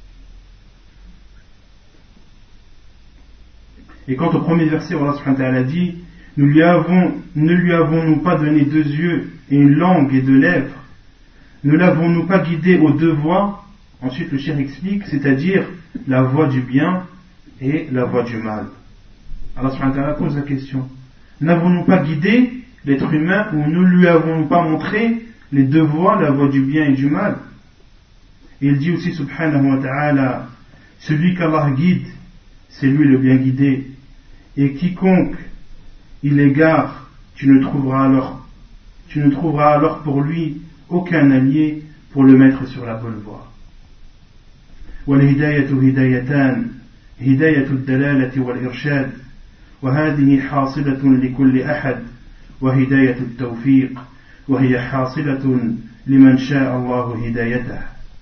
Speaker 1: Et quant au premier verset, Allah subhanahu wa ta'ala dit: nous lui avons, ne lui avons-nous pas donné deux yeux et une langue et deux lèvres, ne l'avons-nous pas guidé aux deux voies? Ensuite le cheikh explique, c'est-à-dire la voie du bien et la voie du mal. Allah subhanahu wa ta'ala pose la question: n'avons-nous pas guidé l'être humain ou ne lui avons-nous pas montré les deux voies, la voie du bien et du mal? Et il dit aussi subhanahu wa ta'ala: celui qu'Allah guide, c'est lui le bien guidé, et quiconque il égare, tu ne trouveras alors, tu ne trouveras alors pour lui aucun allié pour le mettre sur la bonne voie. والهداية هدايتان هداية الدلالة والإرشاد وهذه حاصلة لكل أحد وهداية التوفيق وهي حاصلة لمن شاء الله هدايته.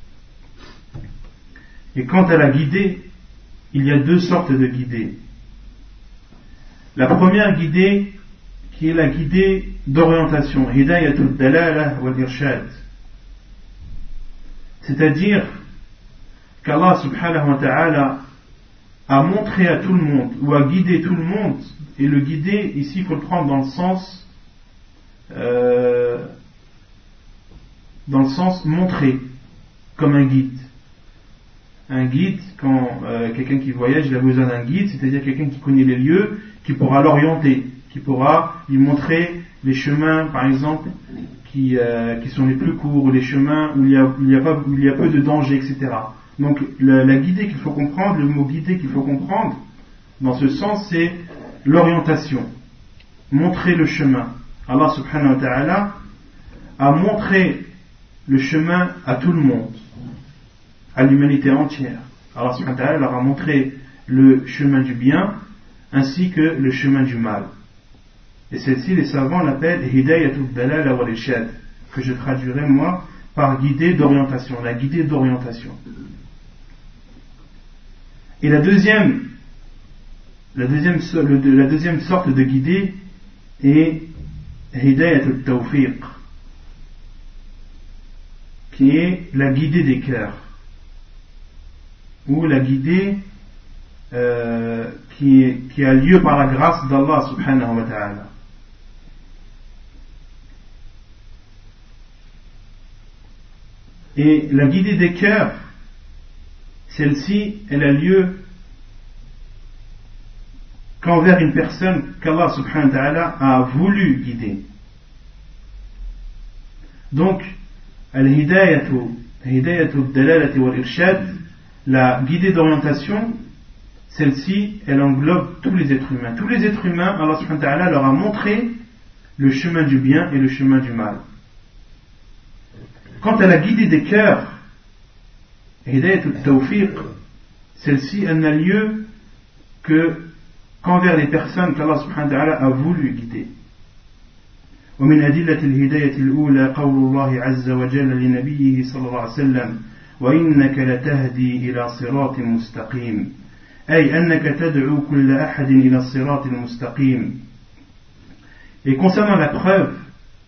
Speaker 1: Et quant à la guidée, il y a deux sortes de guidées. La première guidée, qui est la guidée d'orientation, hidayatul dalala wal irshad, c'est-à-dire qu'Allah subhanahu wa ta'ala a montré à tout le monde ou a guidé tout le monde, et le guider ici il faut le prendre dans le sens euh, dans le sens montrer, comme un guide. Un guide, quand euh, quelqu'un qui voyage il a besoin d'un guide, c'est-à-dire quelqu'un qui connaît les lieux, qui pourra l'orienter, qui pourra lui montrer les chemins par exemple qui, euh, qui sont les plus courts, les chemins où il y a, où il y a, pas, où il y a peu de danger, et cetera. Donc la, la guidée qu'il faut comprendre, le mot guider qu'il faut comprendre dans ce sens, c'est l'orientation, montrer le chemin. Allah subhanahu wa ta'ala a montré le chemin à tout le monde, à l'humanité entière. Allah subhanahu wa ta'ala leur a montré le chemin du bien ainsi que le chemin du mal. Et celle-ci, les savants l'appellent hidayatul dalala wal irshad, que je traduirai moi par guidée d'orientation, la guidée d'orientation. Et la deuxième, la deuxième, la deuxième sorte de guidée est hidayatul tawfiq, qui est la guidée des cœurs, ou la guidée euh, qui, est, qui a lieu par la grâce d'Allah subhanahu wa ta'ala. Et la guidée des cœurs, celle-ci, elle a lieu qu'envers une personne qu'Allah subhanahu wa ta'ala a voulu guider. Donc, al-hidayatu, hidayatu dalalati wal irshad, la guidée d'orientation, celle-ci, elle englobe tous les êtres humains. Tous les êtres humains, Allah subhanahu wa ta'ala leur a montré le chemin du bien et le chemin du mal. Quant à la guidée des cœurs, hidayat al-tawfiq, celle-ci, elle n'a lieu que qu'envers les personnes qu'Allah subhanahu wa ta'ala a voulu guider. ومن أدلة الهداية الأولى قول الله عز وجل لنبيه صلى الله عليه وسلم وإنك لتهدي إلى صراط مستقيم أي أنك تدعو كل أحد إلى الصراط المستقيم. Et concernant la preuve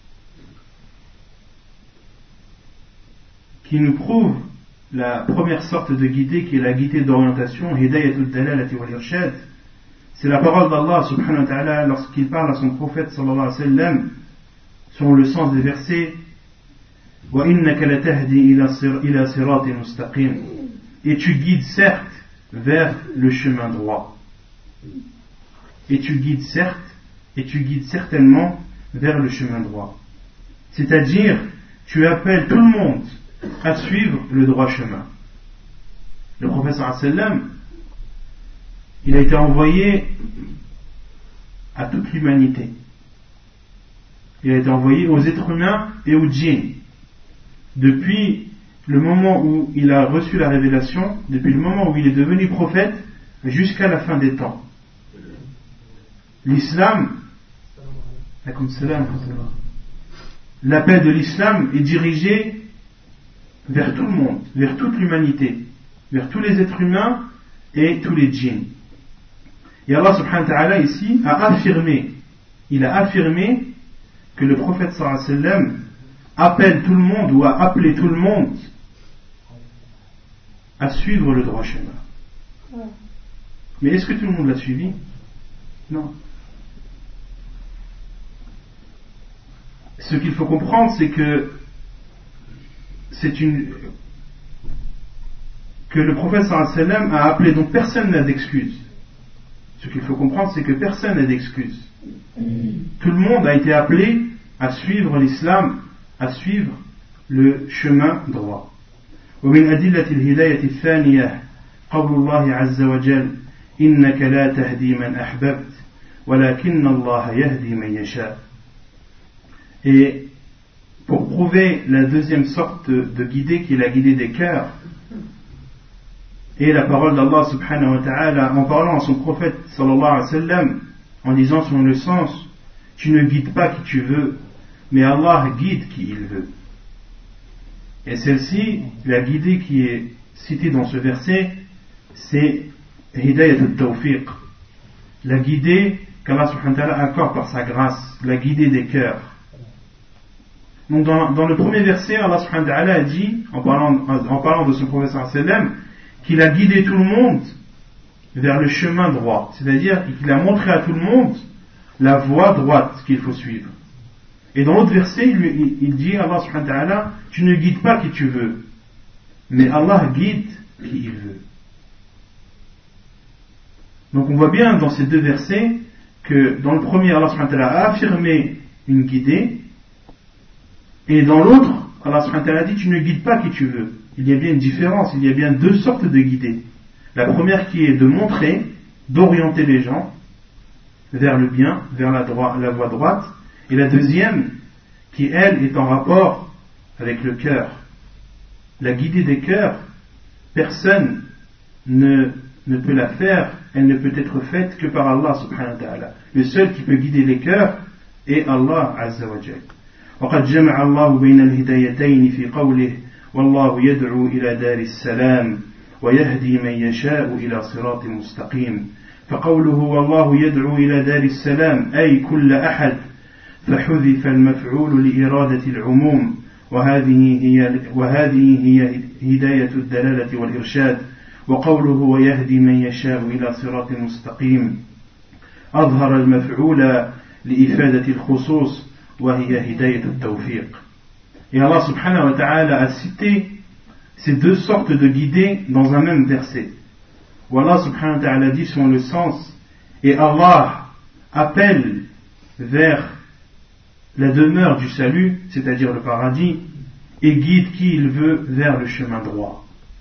Speaker 1: qui nous prouve la première sorte de guidée qui est la guidée d'orientation, hidayatul dalalati wal irshad, C'est la parole d'Allah subhanahu wa ta'ala lorsqu'il parle à son prophète sallallahu alayhi wa sallam selon le sens des versets وَإِنَّكَ لَتَهْدِي إِلَى صِرَاطٍ مُسْتَقِيمٍ. Et tu guides certes vers le chemin droit. Et tu guides certes, et tu guides certainement vers le chemin droit. C'est-à-dire, tu appelles tout le monde à suivre le droit chemin. Le prophète sallallahu alayhi wa sallam, il a été envoyé à toute l'humanité. Il a été envoyé aux êtres humains et aux djinns. Depuis le moment où il a reçu la révélation, depuis le moment où il est devenu prophète, jusqu'à la fin des temps. L'islam, l'appel de l'islam est dirigé vers tout le monde, vers toute l'humanité, vers tous les êtres humains et tous les djinns. Et Allah subhanahu wa ta'ala ici a affirmé, il a affirmé que le prophète sallallahu alayhi wa sallam appelle tout le monde ou a appelé tout le monde à suivre le droit chemin. Mais est-ce que tout le monde l'a suivi? Non. Ce qu'il faut comprendre, c'est que c'est une que le prophète sallallahu alayhi wa sallam a appelé, donc personne n'a d'excuse. Ce qu'il faut comprendre, c'est que personne n'a d'excuse. Tout le monde a été appelé à suivre l'islam, à suivre le chemin droit. ومن أدلة الهداية الثانية قول الله عز وجل إنك لا تهدي من أحببت ولكن الله يهدي من يشاء. Et pour prouver la deuxième sorte de guidée qui est la guidée des cœurs, et la parole d'Allah subhanahu wa ta'ala en parlant à son prophète sallallahu alayhi wa sallam, en disant selon le sens, tu ne guides pas qui tu veux, mais Allah guide qui il veut. Et celle-ci, la guidée qui est citée dans ce verset, c'est Hidayat al-Tawfiq, la guidée qu'Allah subhanahu wa ta'ala accorde par sa grâce, la guidée des cœurs. Donc dans, dans le premier verset, Allah subhanahu wa ta'ala a dit, en parlant, en parlant de son prophète sallallahu alayhi wa sallam, qu'il a guidé tout le monde vers le chemin droit, c'est-à-dire qu'il a montré à tout le monde la voie droite qu'il faut suivre. Et dans l'autre verset, il, il dit, Allah subhanahu wa ta'ala, tu ne guides pas qui tu veux, mais Allah guide qui il veut. Donc on voit bien dans ces deux versets que dans le premier, Allah subhanahu wa ta'ala a affirmé une guidée, et dans l'autre, Allah subhanahu wa ta'ala dit, tu ne guides pas qui tu veux. Il y a bien une différence, il y a bien deux sortes de guidées. La première qui est de montrer, d'orienter les gens vers le bien, vers la, droite, la voie droite, et la deuxième qui, elle, est en rapport avec le cœur. La guidée des cœurs, personne ne, ne peut la faire, elle ne peut être faite que par Allah subhanahu wa ta'ala. Le seul qui peut guider les cœurs est Allah azza wa jal. وقد جمع الله بين الهدايتين في قوله والله يدعو إلى دار السلام ويهدي من يشاء إلى صراط مستقيم. فقوله والله يدعو إلى دار السلام أي كل أحد، فحذف المفعول لإرادة العموم، وهذه هي وهذه هي هداية الدلالة والإرشاد. وقوله ويهدي من يشاء إلى صراط مستقيم أظهر المفعول لإفادة الخصوص وهي هداية التوفيق. Et Allah subhanahu wa ta'ala a cité ces deux sortes de guidées dans un même verset. Où Allah subhanahu wa ta'ala dit selon le sens, et Allah appelle vers la demeure du salut, c'est-à-dire le paradis, et guide qui il veut vers le chemin droit.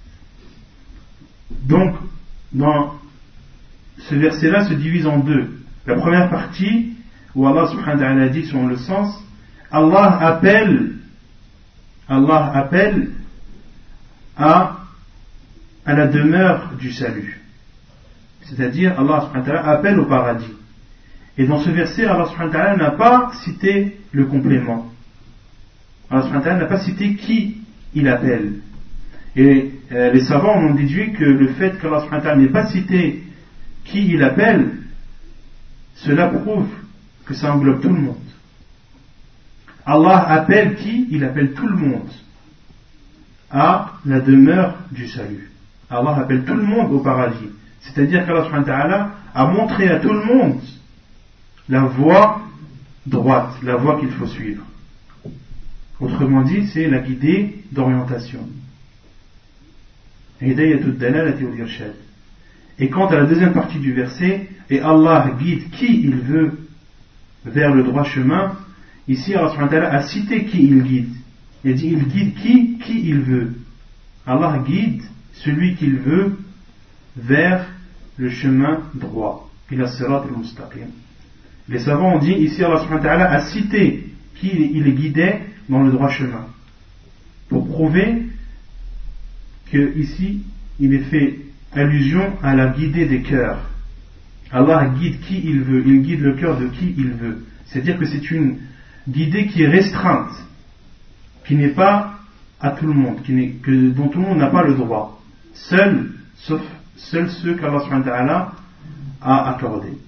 Speaker 1: Donc, dans ce verset-là se divise en deux. La première partie, où Allah subhanahu wa ta'ala dit selon le sens, Allah appelle Allah appelle à, à la demeure du salut. C'est-à-dire, Allah subhanahu wa ta'ala appelle au paradis. Et dans ce verset, Allah subhanahu wa ta'ala n'a pas cité le complément. Allah subhanahu wa ta'ala n'a pas cité qui il appelle. Et euh, les savants ont déduit que le fait qu'Allah subhanahu wa ta'ala n'ait pas cité qui il appelle, cela prouve que ça englobe tout le monde. Allah appelle qui? Il appelle tout le monde à la demeure du salut. Allah appelle tout le monde au paradis. C'est-à-dire qu'Allah subhanahu wa ta'ala a montré à tout le monde la voie droite, la voie qu'il faut suivre. Autrement dit, c'est la guidée d'orientation. Hidayatul dalalati wal irshad. Et quant à la deuxième partie du verset, et Allah guide qui il veut vers le droit chemin, ici Allah subhanahu wa ta'ala a cité qui il guide. Il a dit il guide qui, qui il veut. Allah guide celui qu'il veut vers le chemin droit. Ila sirat al-mustaqim. Les savants ont dit ici Allah subhanahu wa ta'ala a cité qui il guidait dans le droit chemin. Pour prouver que ici il est fait allusion à la guidée des cœurs. Allah guide qui il veut, il guide le cœur de qui il veut. C'est-à-dire que c'est une guidée qui est restreinte, qui n'est pas à tout le monde, qui n'est, que, dont tout le monde n'a pas le droit. Seuls, sauf seuls ceux qu'Allah subhanahu wa ta'ala a accordés.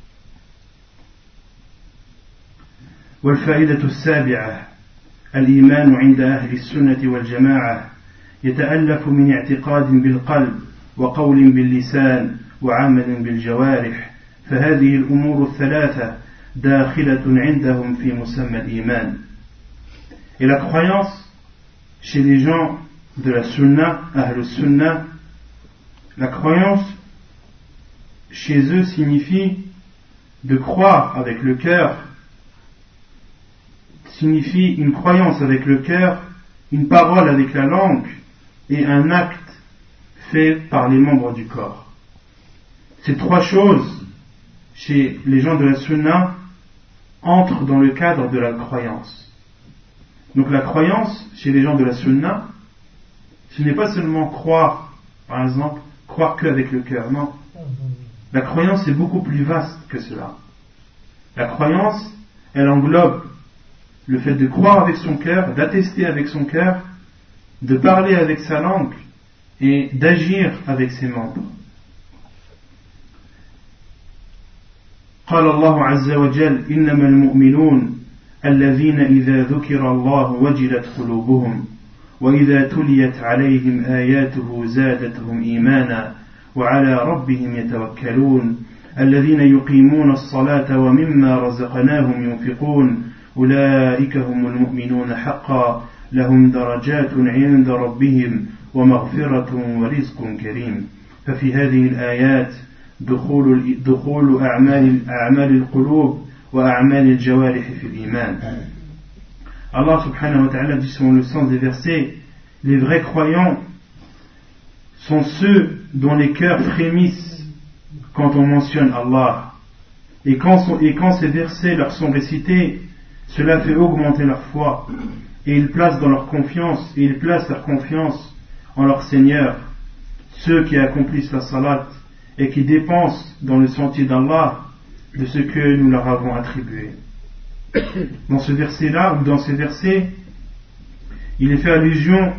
Speaker 1: والفائدة السابعة الإيمان عند أهل السنة والجماعة يتألف من اعتقاد بالقلب وقول باللسان وعمل بالجوارح فهذه الأمور الثلاثة داخلة عندهم في مسمى الإيمان. Et la croyance chez les gens de la sunna, ahl sunna, la croyance chez eux signifie de croire avec le cœur, signifie une croyance avec le cœur, une parole avec la langue et un acte fait par les membres du corps. Ces trois choses, chez les gens de la sunna, entrent dans le cadre de la croyance. Donc la croyance, chez les gens de la sunna, ce n'est pas seulement croire, par exemple, croire qu'avec le cœur, non. La croyance est beaucoup plus vaste que cela. La croyance, elle englobe le fait de croire avec son cœur, d'attester avec son cœur, de parler avec sa langue et d'agir avec ses membres. قال الله عز وجل إنما المؤمنون الذين إذا ذكر الله وجلت قلوبهم وإذا تليت عليهم آياته زادتهم إيمانا وعلى ربهم يتوكلون الذين يقيمون الصلاة ومما رزقناهم ينفقون أولئك هم المؤمنون حقا لهم درجات عند ربهم ومغفرة ورزق كريم. ففي هذه الآيات دخول دخول أعمال أعمال القلوب وأعمال الجوارح في الإيمان. Allah subhanahu wa ta'ala dit selon le sens des versets, les vrais croyants sont ceux dont les cœurs frémissent quand on mentionne Allah. Et quand, sont, et quand ces versets leur sont récités, cela fait augmenter leur foi. Et ils placent dans leur confiance, et ils placent leur confiance en leur Seigneur. Ceux qui accomplissent la salat et qui dépensent dans le sentier d'Allah de ce que nous leur avons attribué. Dans ce verset-là, ou dans ces versets, il est fait allusion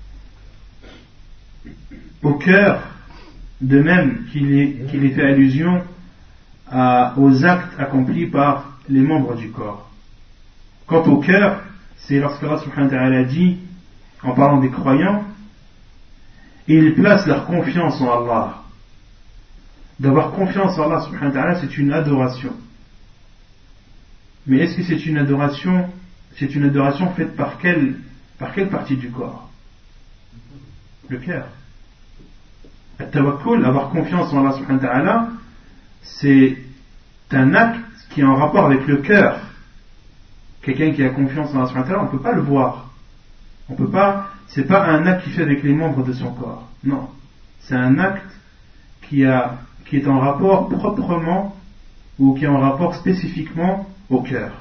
Speaker 1: au cœur, de même qu'il est, qu'il est fait allusion à, aux actes accomplis par les membres du corps. Quant au cœur, c'est lorsqu'Allah subhanahu wa ta'ala dit, en parlant des croyants, ils placent leur confiance en Allah. D'avoir confiance en Allah subhanahu wa ta'ala, c'est une adoration. Mais est-ce que c'est une adoration, c'est une adoration faite par quelle, par quelle partie du corps? Le cœur. At-tawakkul, avoir confiance en Allah subhanahu wa ta'ala, c'est un acte qui est en rapport avec le cœur. Quelqu'un qui a confiance en Allah subhanahu wa ta'ala, on ne peut pas le voir. On peut pas, c'est pas un acte qui fait avec les membres de son corps. Non. C'est un acte qui a, qui est en rapport proprement, ou qui est en rapport spécifiquement au cœur.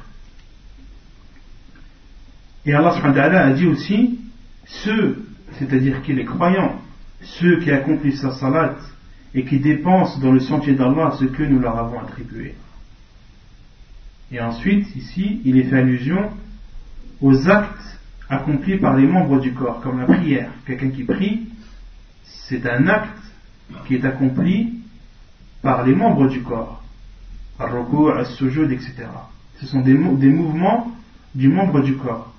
Speaker 1: Et Allah subhanahu wa ta'ala a dit aussi, ceux, c'est-à-dire qui les croyants, ceux qui accomplissent la salat et qui dépensent dans le sentier d'Allah ce que nous leur avons attribué. Et ensuite, ici, il est fait allusion aux actes accomplis par les membres du corps, comme la prière. Quelqu'un qui prie, c'est un acte qui est accompli par les membres du corps. Ar-ruku', as-sujud, et cetera. Ce sont des, des mouvements du membre du corps.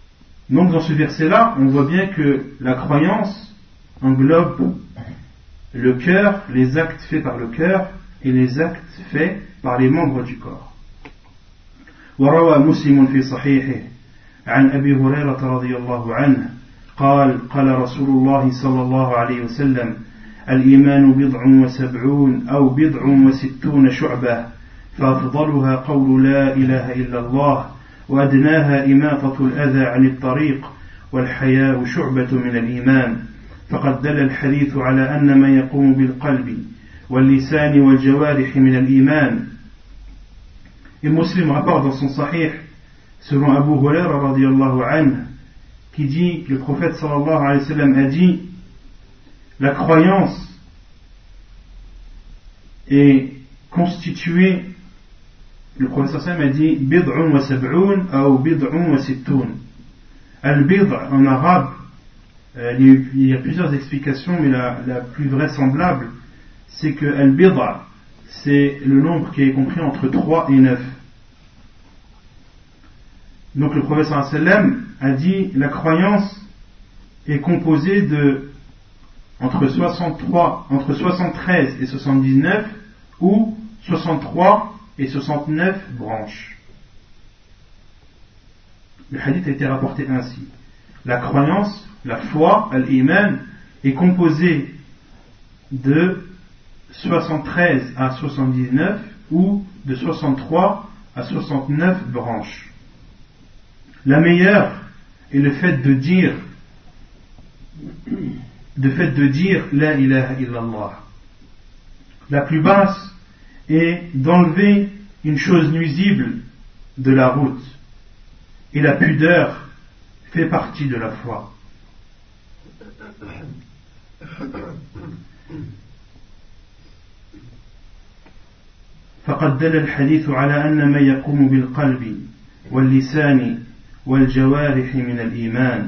Speaker 1: Donc dans ce verset-là, on voit bien que la croyance englobe le cœur, les actes faits par le cœur et les actes faits par les membres du corps. وروى مسلم في صحيحه عن أبي هريرة رضي الله عنه قال قال رسول الله صلى الله عليه وسلم الإيمان بضع وسبعون أو بضع وستون شعبة فأفضلها قول لا إله إلا الله وأدناها إماطة الأذى عن الطريق والحياء شعبة من الإيمان فقد دل الحديث على أن ما يقوم بالقلب واللسان والجوارح من الإيمان. Et Muslim rapporte dans son sahih, selon Abu Huraira radiyallahu anhu, qui dit que le prophète sallallahu alayhi wa sallam a dit la croyance est constituée, le prophète sallallahu alayhi wa sallam a dit bid'un wa sab'un ou bid'un wa sittun. Al-bid' en arabe, euh, il y a plusieurs explications, mais la, la plus vraisemblable, c'est que al-bid' c'est le nombre qui est compris entre trois et neuf. Donc le prophète sallallahu alayhi wa sallam a dit la croyance est composée de entre soixante-trois, entre soixante-treize et soixante-dix-neuf ou soixante-trois et soixante-neuf branches. Le hadith a été rapporté ainsi. La croyance, la foi, al-iman, est composée de soixante-treize à soixante-dix-neuf ou de soixante-trois à soixante-neuf branches. La meilleure est le fait de dire le fait de dire la ilaha illallah. La plus basse est d'enlever une chose nuisible de la route. Et la pudeur fait partie de la foi. فقد دل الحديث على أن ما يقوم بالقلب واللسان والجوارح من الإيمان.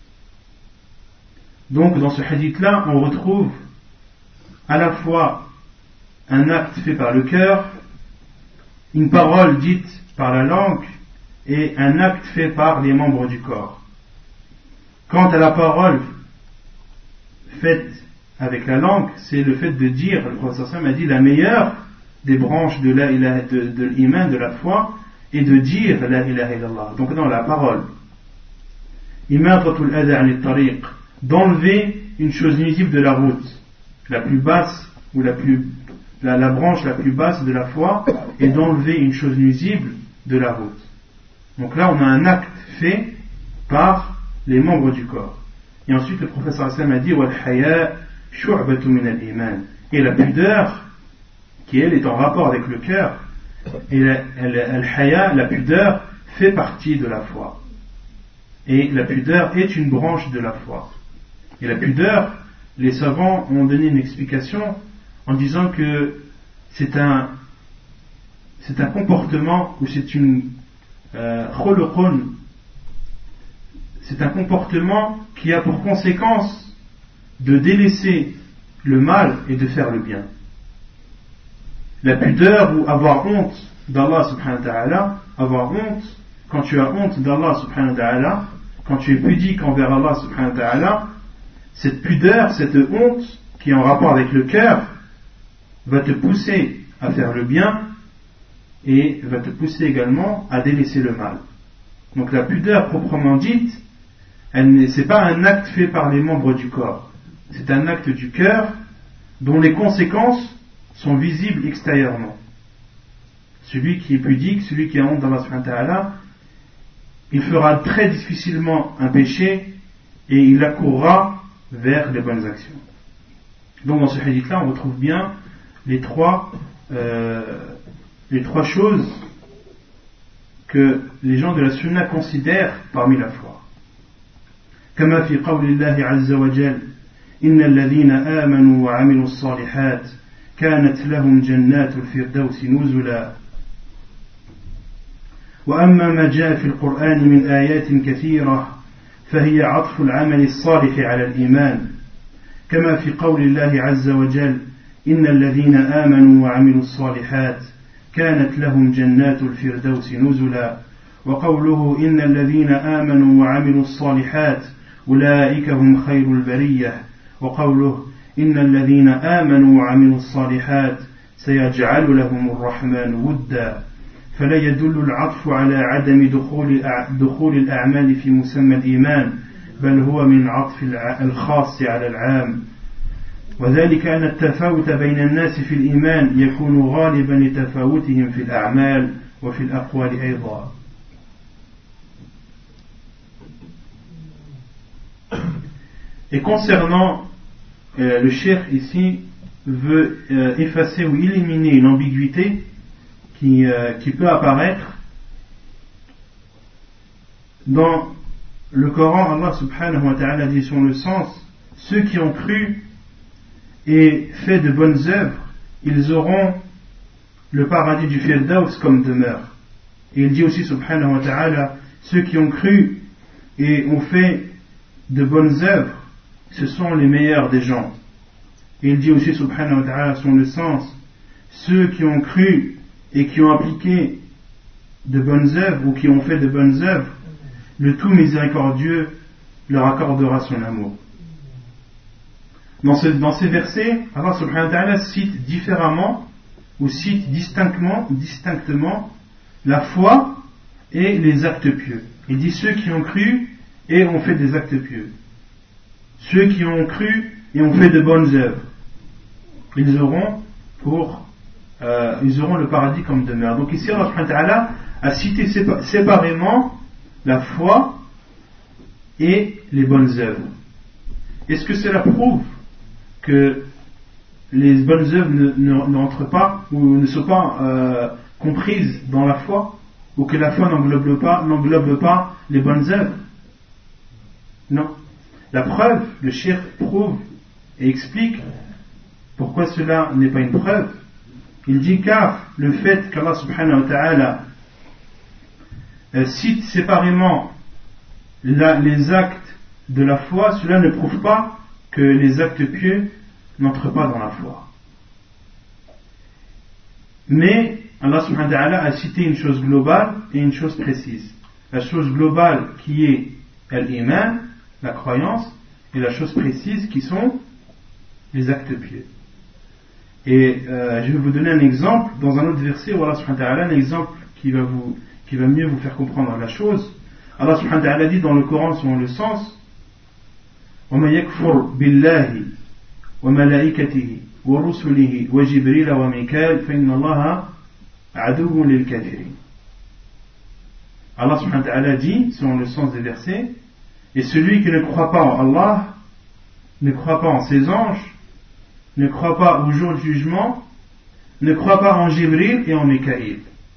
Speaker 1: Donc dans ce hadith-là, on retrouve à la fois un acte fait par le cœur, une parole dite par la langue et un acte fait par les membres du corps. Quant à la parole faite avec la langue, c'est le fait de dire, le prophète sallallahu alayhi wa sallam a dit la meilleure des branches de la ilaha, de, de l'iman, de la foi, et de dire la ilaha illallah. Donc dans la parole, imatatul adha an tariq, d'enlever une chose nuisible de la route, la plus basse ou la plus la, la branche la plus basse de la foi, et d'enlever une chose nuisible de la route. Donc là, on a un acte fait par les membres du corps. Et ensuite, le prophète sallallahu alayhi wa sallam a dit wal haya shu'batu min al-iman. Et la pudeur, qui elle est en rapport avec le cœur, et al-haya, la pudeur, fait partie de la foi. Et la pudeur est une branche de la foi. Et la pudeur, les savants ont donné une explication en disant que c'est un c'est un comportement ou c'est une khuluqun, euh, c'est un comportement qui a pour conséquence de délaisser le mal et de faire le bien. La pudeur ou avoir honte d'Allah subhanahu wa ta'ala, avoir honte, quand tu as honte d'Allah subhanahu wa ta'ala, quand tu es pudique envers Allah subhanahu wa ta'ala, cette pudeur, cette honte qui est en rapport avec le cœur va te pousser à faire le bien et va te pousser également à délaisser le mal. Donc la pudeur proprement dite, elle, c'est pas un acte fait par les membres du corps, c'est un acte du cœur dont les conséquences sont visibles extérieurement. Celui qui est pudique, celui qui a honte d'Allah subhanahu wa ta'ala, il fera très difficilement un péché et il accourra vers les bonnes actions. Donc dans ce hadith-là, on retrouve bien les trois, euh, les trois choses que les gens de la sunna considèrent parmi la foi. كما في قول الله عز وجل إن الذين آمنوا وعملوا الصالحات كانت لهم جنات الفردوس نزلا. وأما ما جاء في القرآن من آيات كثيرة فهي عطف العمل الصالح على الإيمان كما في قول الله عز وجل إن الذين آمنوا وعملوا الصالحات كانت لهم جنات الفردوس نزلا. وقوله إن الذين آمنوا وعملوا الصالحات أولئك هم خير البرية. وقوله إن الذين آمنوا وعملوا الصالحات سيجعل لهم الرحمن ودا فلا يدل العطف على عدم دخول دخول الأعمال في مسمى الإيمان بل هو من عطف الخاص على العام وذلك أن التفاوت بين الناس في الإيمان يكون غالبا لتفاوتهم في الأعمال وفي الأقوال أيضا. Et concernant euh, le cheikh ici veut euh, effacer ou éliminer une ambiguïté qui, euh, qui peut apparaître dans le Coran. Allah subhanahu wa ta'ala dit sur le sens: ceux qui ont cru et fait de bonnes œuvres, ils auront le paradis du Firdaus comme demeure. Et il dit aussi subhanahu wa ta'ala: ceux qui ont cru et ont fait de bonnes œuvres, ce sont les meilleurs des gens. Et il dit aussi subhanahu wa ta'ala sur le sens: ceux qui ont cru et qui ont appliqué de bonnes œuvres ou qui ont fait de bonnes œuvres, le tout miséricordieux leur accordera son amour. Dans, ce, dans ces versets, Allah subhanahu wa ta'ala cite différemment ou cite distinctement, distinctement la foi et les actes pieux. Il dit ceux qui ont cru et ont fait des actes pieux. Ceux qui ont cru et ont fait de bonnes œuvres, ils auront pour euh, ils auront le paradis comme demeure. Donc ici Allah subhanahu wa ta'ala a cité séparément la foi et les bonnes œuvres. Est-ce que cela prouve que les bonnes œuvres ne, ne, n'entrent pas ou ne sont pas euh, comprises dans la foi, ou que la foi n'englobe pas, n'englobe pas les bonnes œuvres? Non. La preuve, le cheikh prouve et explique pourquoi cela n'est pas une preuve. Il dit car le fait qu'Allah subhanahu wa ta'ala euh, cite séparément la, les actes de la foi, cela ne prouve pas que les actes pieux n'entrent pas dans la foi. Mais Allah subhanahu wa ta'ala a cité une chose globale et une chose précise. La chose globale qui est l'iman, la croyance, et la chose précise qui sont les actes pieux. Et euh, je vais vous donner un exemple dans un autre verset où Allah subhanahu wa ta'ala, un exemple qui va, vous, qui va mieux vous faire comprendre la chose. Allah subhanahu wa ta'ala dit dans le Coran selon le sens: وَمَا يَكْفُرْ بِاللَّهِ وَمَلَائِكَتِهِ وَرُسُلِهِ وَجِبْرِيلَ وَمِيكَالَ فَإِنَّ اللَّهَ عَدُوٌّ لِلْكَافِرِينَ. Allah subhanahu wa ta'ala dit selon le sens des versets: et celui qui ne croit pas en Allah, ne croit pas en ses anges, ne croit pas au jour du jugement, ne croit pas en Jibril et en Mikaïl.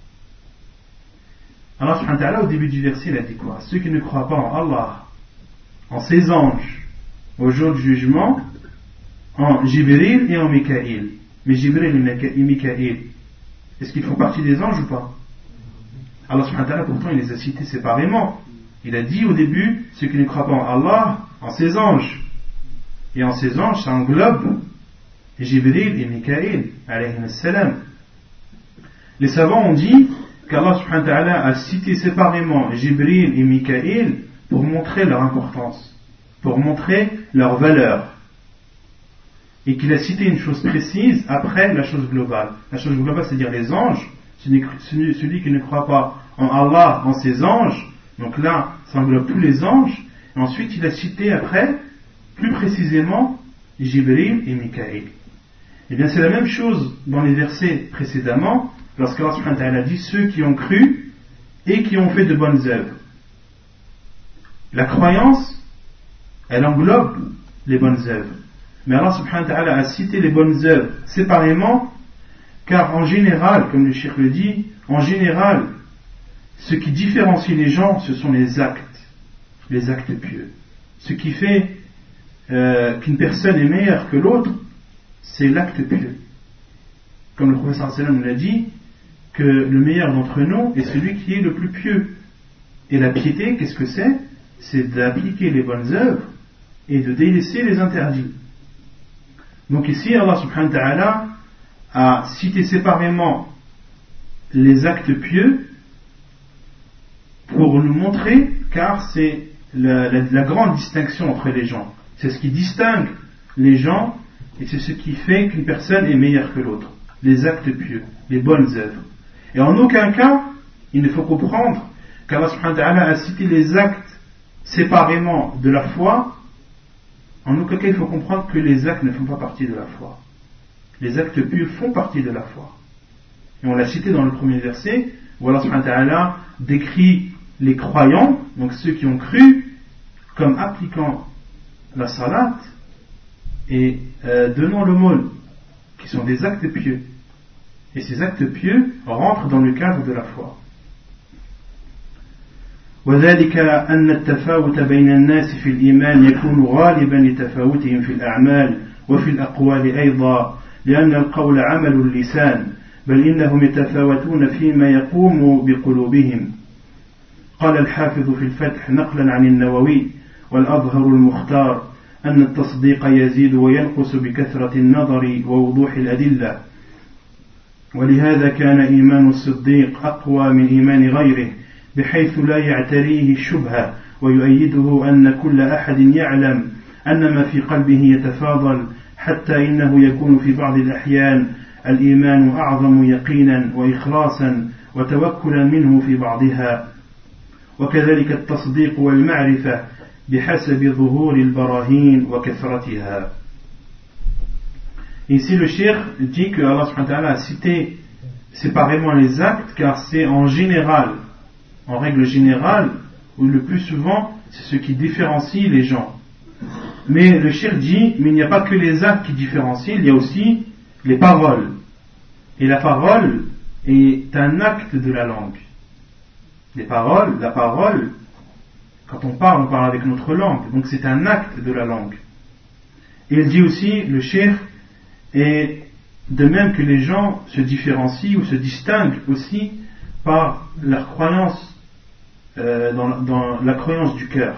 Speaker 1: Allah subhanahu wa ta'ala au début du verset il a dit quoi? Ceux qui ne croient pas en Allah, en ses anges, au jour du jugement, en Jibril et en Mikaïl. Mais Jibril et Mikaïl, est-ce qu'ils font partie des anges ou pas? Allah subhanahu wa ta'ala pourtant il les a cités séparément. Il a dit au début ceux qui ne croient pas en Allah, en ses anges. Et en ses anges ça englobe Jibril et Mikaïl alayhi salam. Les savants ont dit qu'Allah subhanahu wa ta'ala a cité séparément Jibril et Mikaïl pour montrer leur importance, pour montrer leur valeur, et qu'il a cité une chose précise après la chose globale. La chose globale, c'est-à-dire les anges, celui, celui qui ne croit pas en Allah, en ses anges, donc là ça englobe tous les anges, et ensuite il a cité après plus précisément Jibril et Mikaïl. Et bien c'est la même chose dans les versets précédemment, lorsqu'Allah subhanahu wa ta'ala dit ceux qui ont cru et qui ont fait de bonnes œuvres. La croyance, elle englobe les bonnes œuvres. Mais Allah subhanahu wa ta'ala a cité les bonnes œuvres séparément, car en général, comme le cheikh le dit, en général, ce qui différencie les gens, ce sont les actes, les actes pieux. Ce qui fait euh, qu'une personne est meilleure que l'autre, c'est l'acte pieux. Comme le prophète sallallahu alayhi wa sallam nous l'a dit, que le meilleur d'entre nous est celui qui est le plus pieux. Et la piété, qu'est-ce que c'est? C'est d'appliquer les bonnes œuvres et de délaisser les interdits. Donc ici, Allah subhanahu wa ta'ala a cité séparément les actes pieux pour nous montrer, car c'est la, la, la grande distinction entre les gens. C'est ce qui distingue les gens Et c'est ce qui fait qu'une personne est meilleure que l'autre. Les actes pieux, les bonnes œuvres. Et en aucun cas, il ne faut comprendre qu'Allah subhanahu wa ta'ala a cité les actes séparément de la foi. En aucun cas, il faut comprendre que les actes ne font pas partie de la foi. Les actes pieux font partie de la foi. Et on l'a cité dans le premier verset, où Allah subhanahu wa ta'ala décrit les croyants, donc ceux qui ont cru, comme appliquant la salat et euh, donnant l'aumône, qui sont des actes pieux. Et ces actes pieux rentrent dans le cadre de la foi. وذلك أن التفاوت بين الناس في الإيمان يكون غالبا لتفاوتهم في الأعمال وفي الأقوال أيضا لأن القول عمل اللسان بل إنهم يتفاوتون فيما يقوم بقلوبهم. قال الحافظ في الفتح نقلا عن النووي والأظهر المختار أن التصديق يزيد وينقص بكثرة النظر ووضوح الأدلة ولهذا كان إيمان الصديق أقوى من إيمان غيره بحيث لا يعتريه الشبهة ويؤيده أن كل أحد يعلم أن ما في قلبه يتفاضل حتى إنه يكون في بعض الأحيان الإيمان أعظم يقينا وإخلاصا وتوكلا منه في بعضها وكذلك التصديق والمعرفة بحسب ظهور البراهين وكثرتها. Ici le cheikh dit que Allah subhanahu wa ta'ala a cité séparément les actes car c'est en général, en règle générale, ou le plus souvent, c'est ce qui différencie les gens. Mais le cheikh dit, mais il n'y a pas que les actes qui différencient, il y a aussi les paroles. Et la parole est un acte de la langue. Les paroles, la parole, quand on parle, on parle avec notre langue, donc c'est un acte de la langue. Et il dit aussi, le cheikh, et de même que les gens se différencient ou se distinguent aussi par leur croyance, euh, dans, dans la croyance du cœur.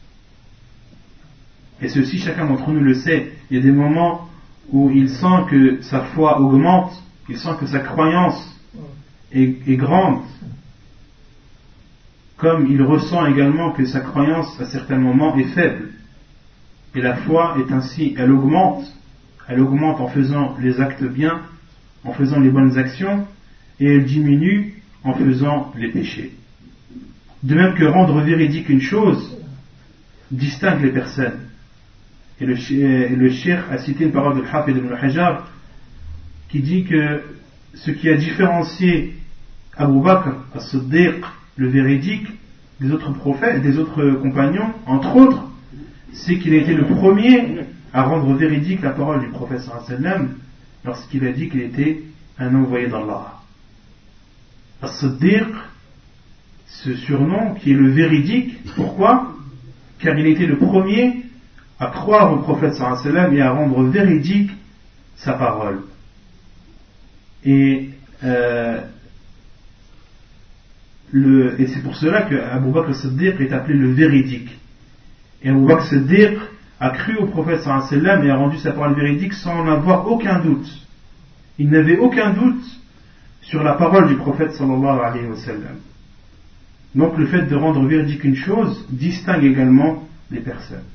Speaker 1: Et ceci, chacun d'entre nous le sait. Il y a des moments où il sent que sa foi augmente, il sent que sa croyance est, est grande, comme il ressent également que sa croyance à certains moments est faible. Et la foi est ainsi, elle augmente, elle augmente en faisant les actes bien, en faisant les bonnes actions, et elle diminue en faisant les péchés. De même que rendre véridique une chose distingue les personnes. Et le, et le cheikh a cité une parole de Hafid ibn Hajar qui dit que ce qui a différencié Abu Bakr as-Siddiq, le véridique, des autres prophètes, des autres compagnons, entre autres, c'est qu'il a été le premier à rendre véridique la parole du prophète sallallahu alayhi wa sallam lorsqu'il a dit qu'il était un envoyé d'Allah. As-Siddiq, ce surnom qui est le véridique, pourquoi? Car il était le premier à croire au prophète sallallahu alayhi wa sallam et à rendre véridique sa parole. Et, euh, le, et c'est pour cela que Abu Bakr as-Siddiq est appelé le véridique. Et Abu Bakr as-Siddiq a cru au prophète sallallahu alayhi wa sallam et a rendu sa parole véridique sans en avoir aucun doute. Il n'avait aucun doute sur la parole du prophète sallallahu alayhi wa sallam. Donc le fait de rendre véridique une chose distingue également les personnes.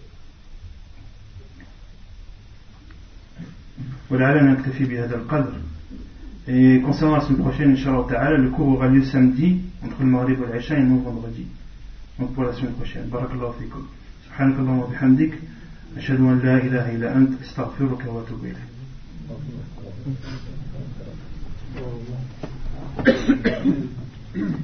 Speaker 1: Voilà, نكتفي بهذا القدر. Et concernant la semaine prochaine, Inch'Allah Ta'ala, le cours aura lieu samedi, entre le Maghrib et l'Isha, et non vendredi. Donc pour la semaine prochaine. Barakallahu fikum. Subhanakallahu wa bihamdik. Ashhadu an la ilaha illa ant. Astaghfiruka wa atubu ilayk.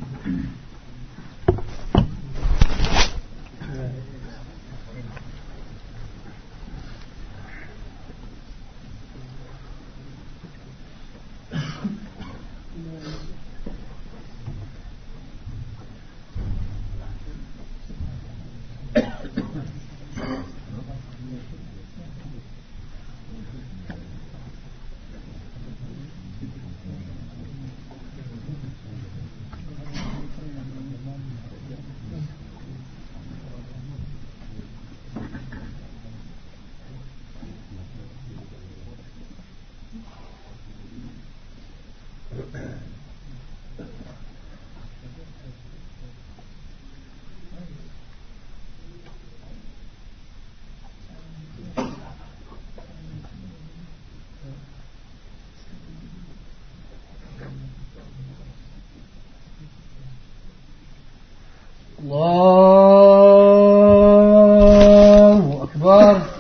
Speaker 7: الله أكبر.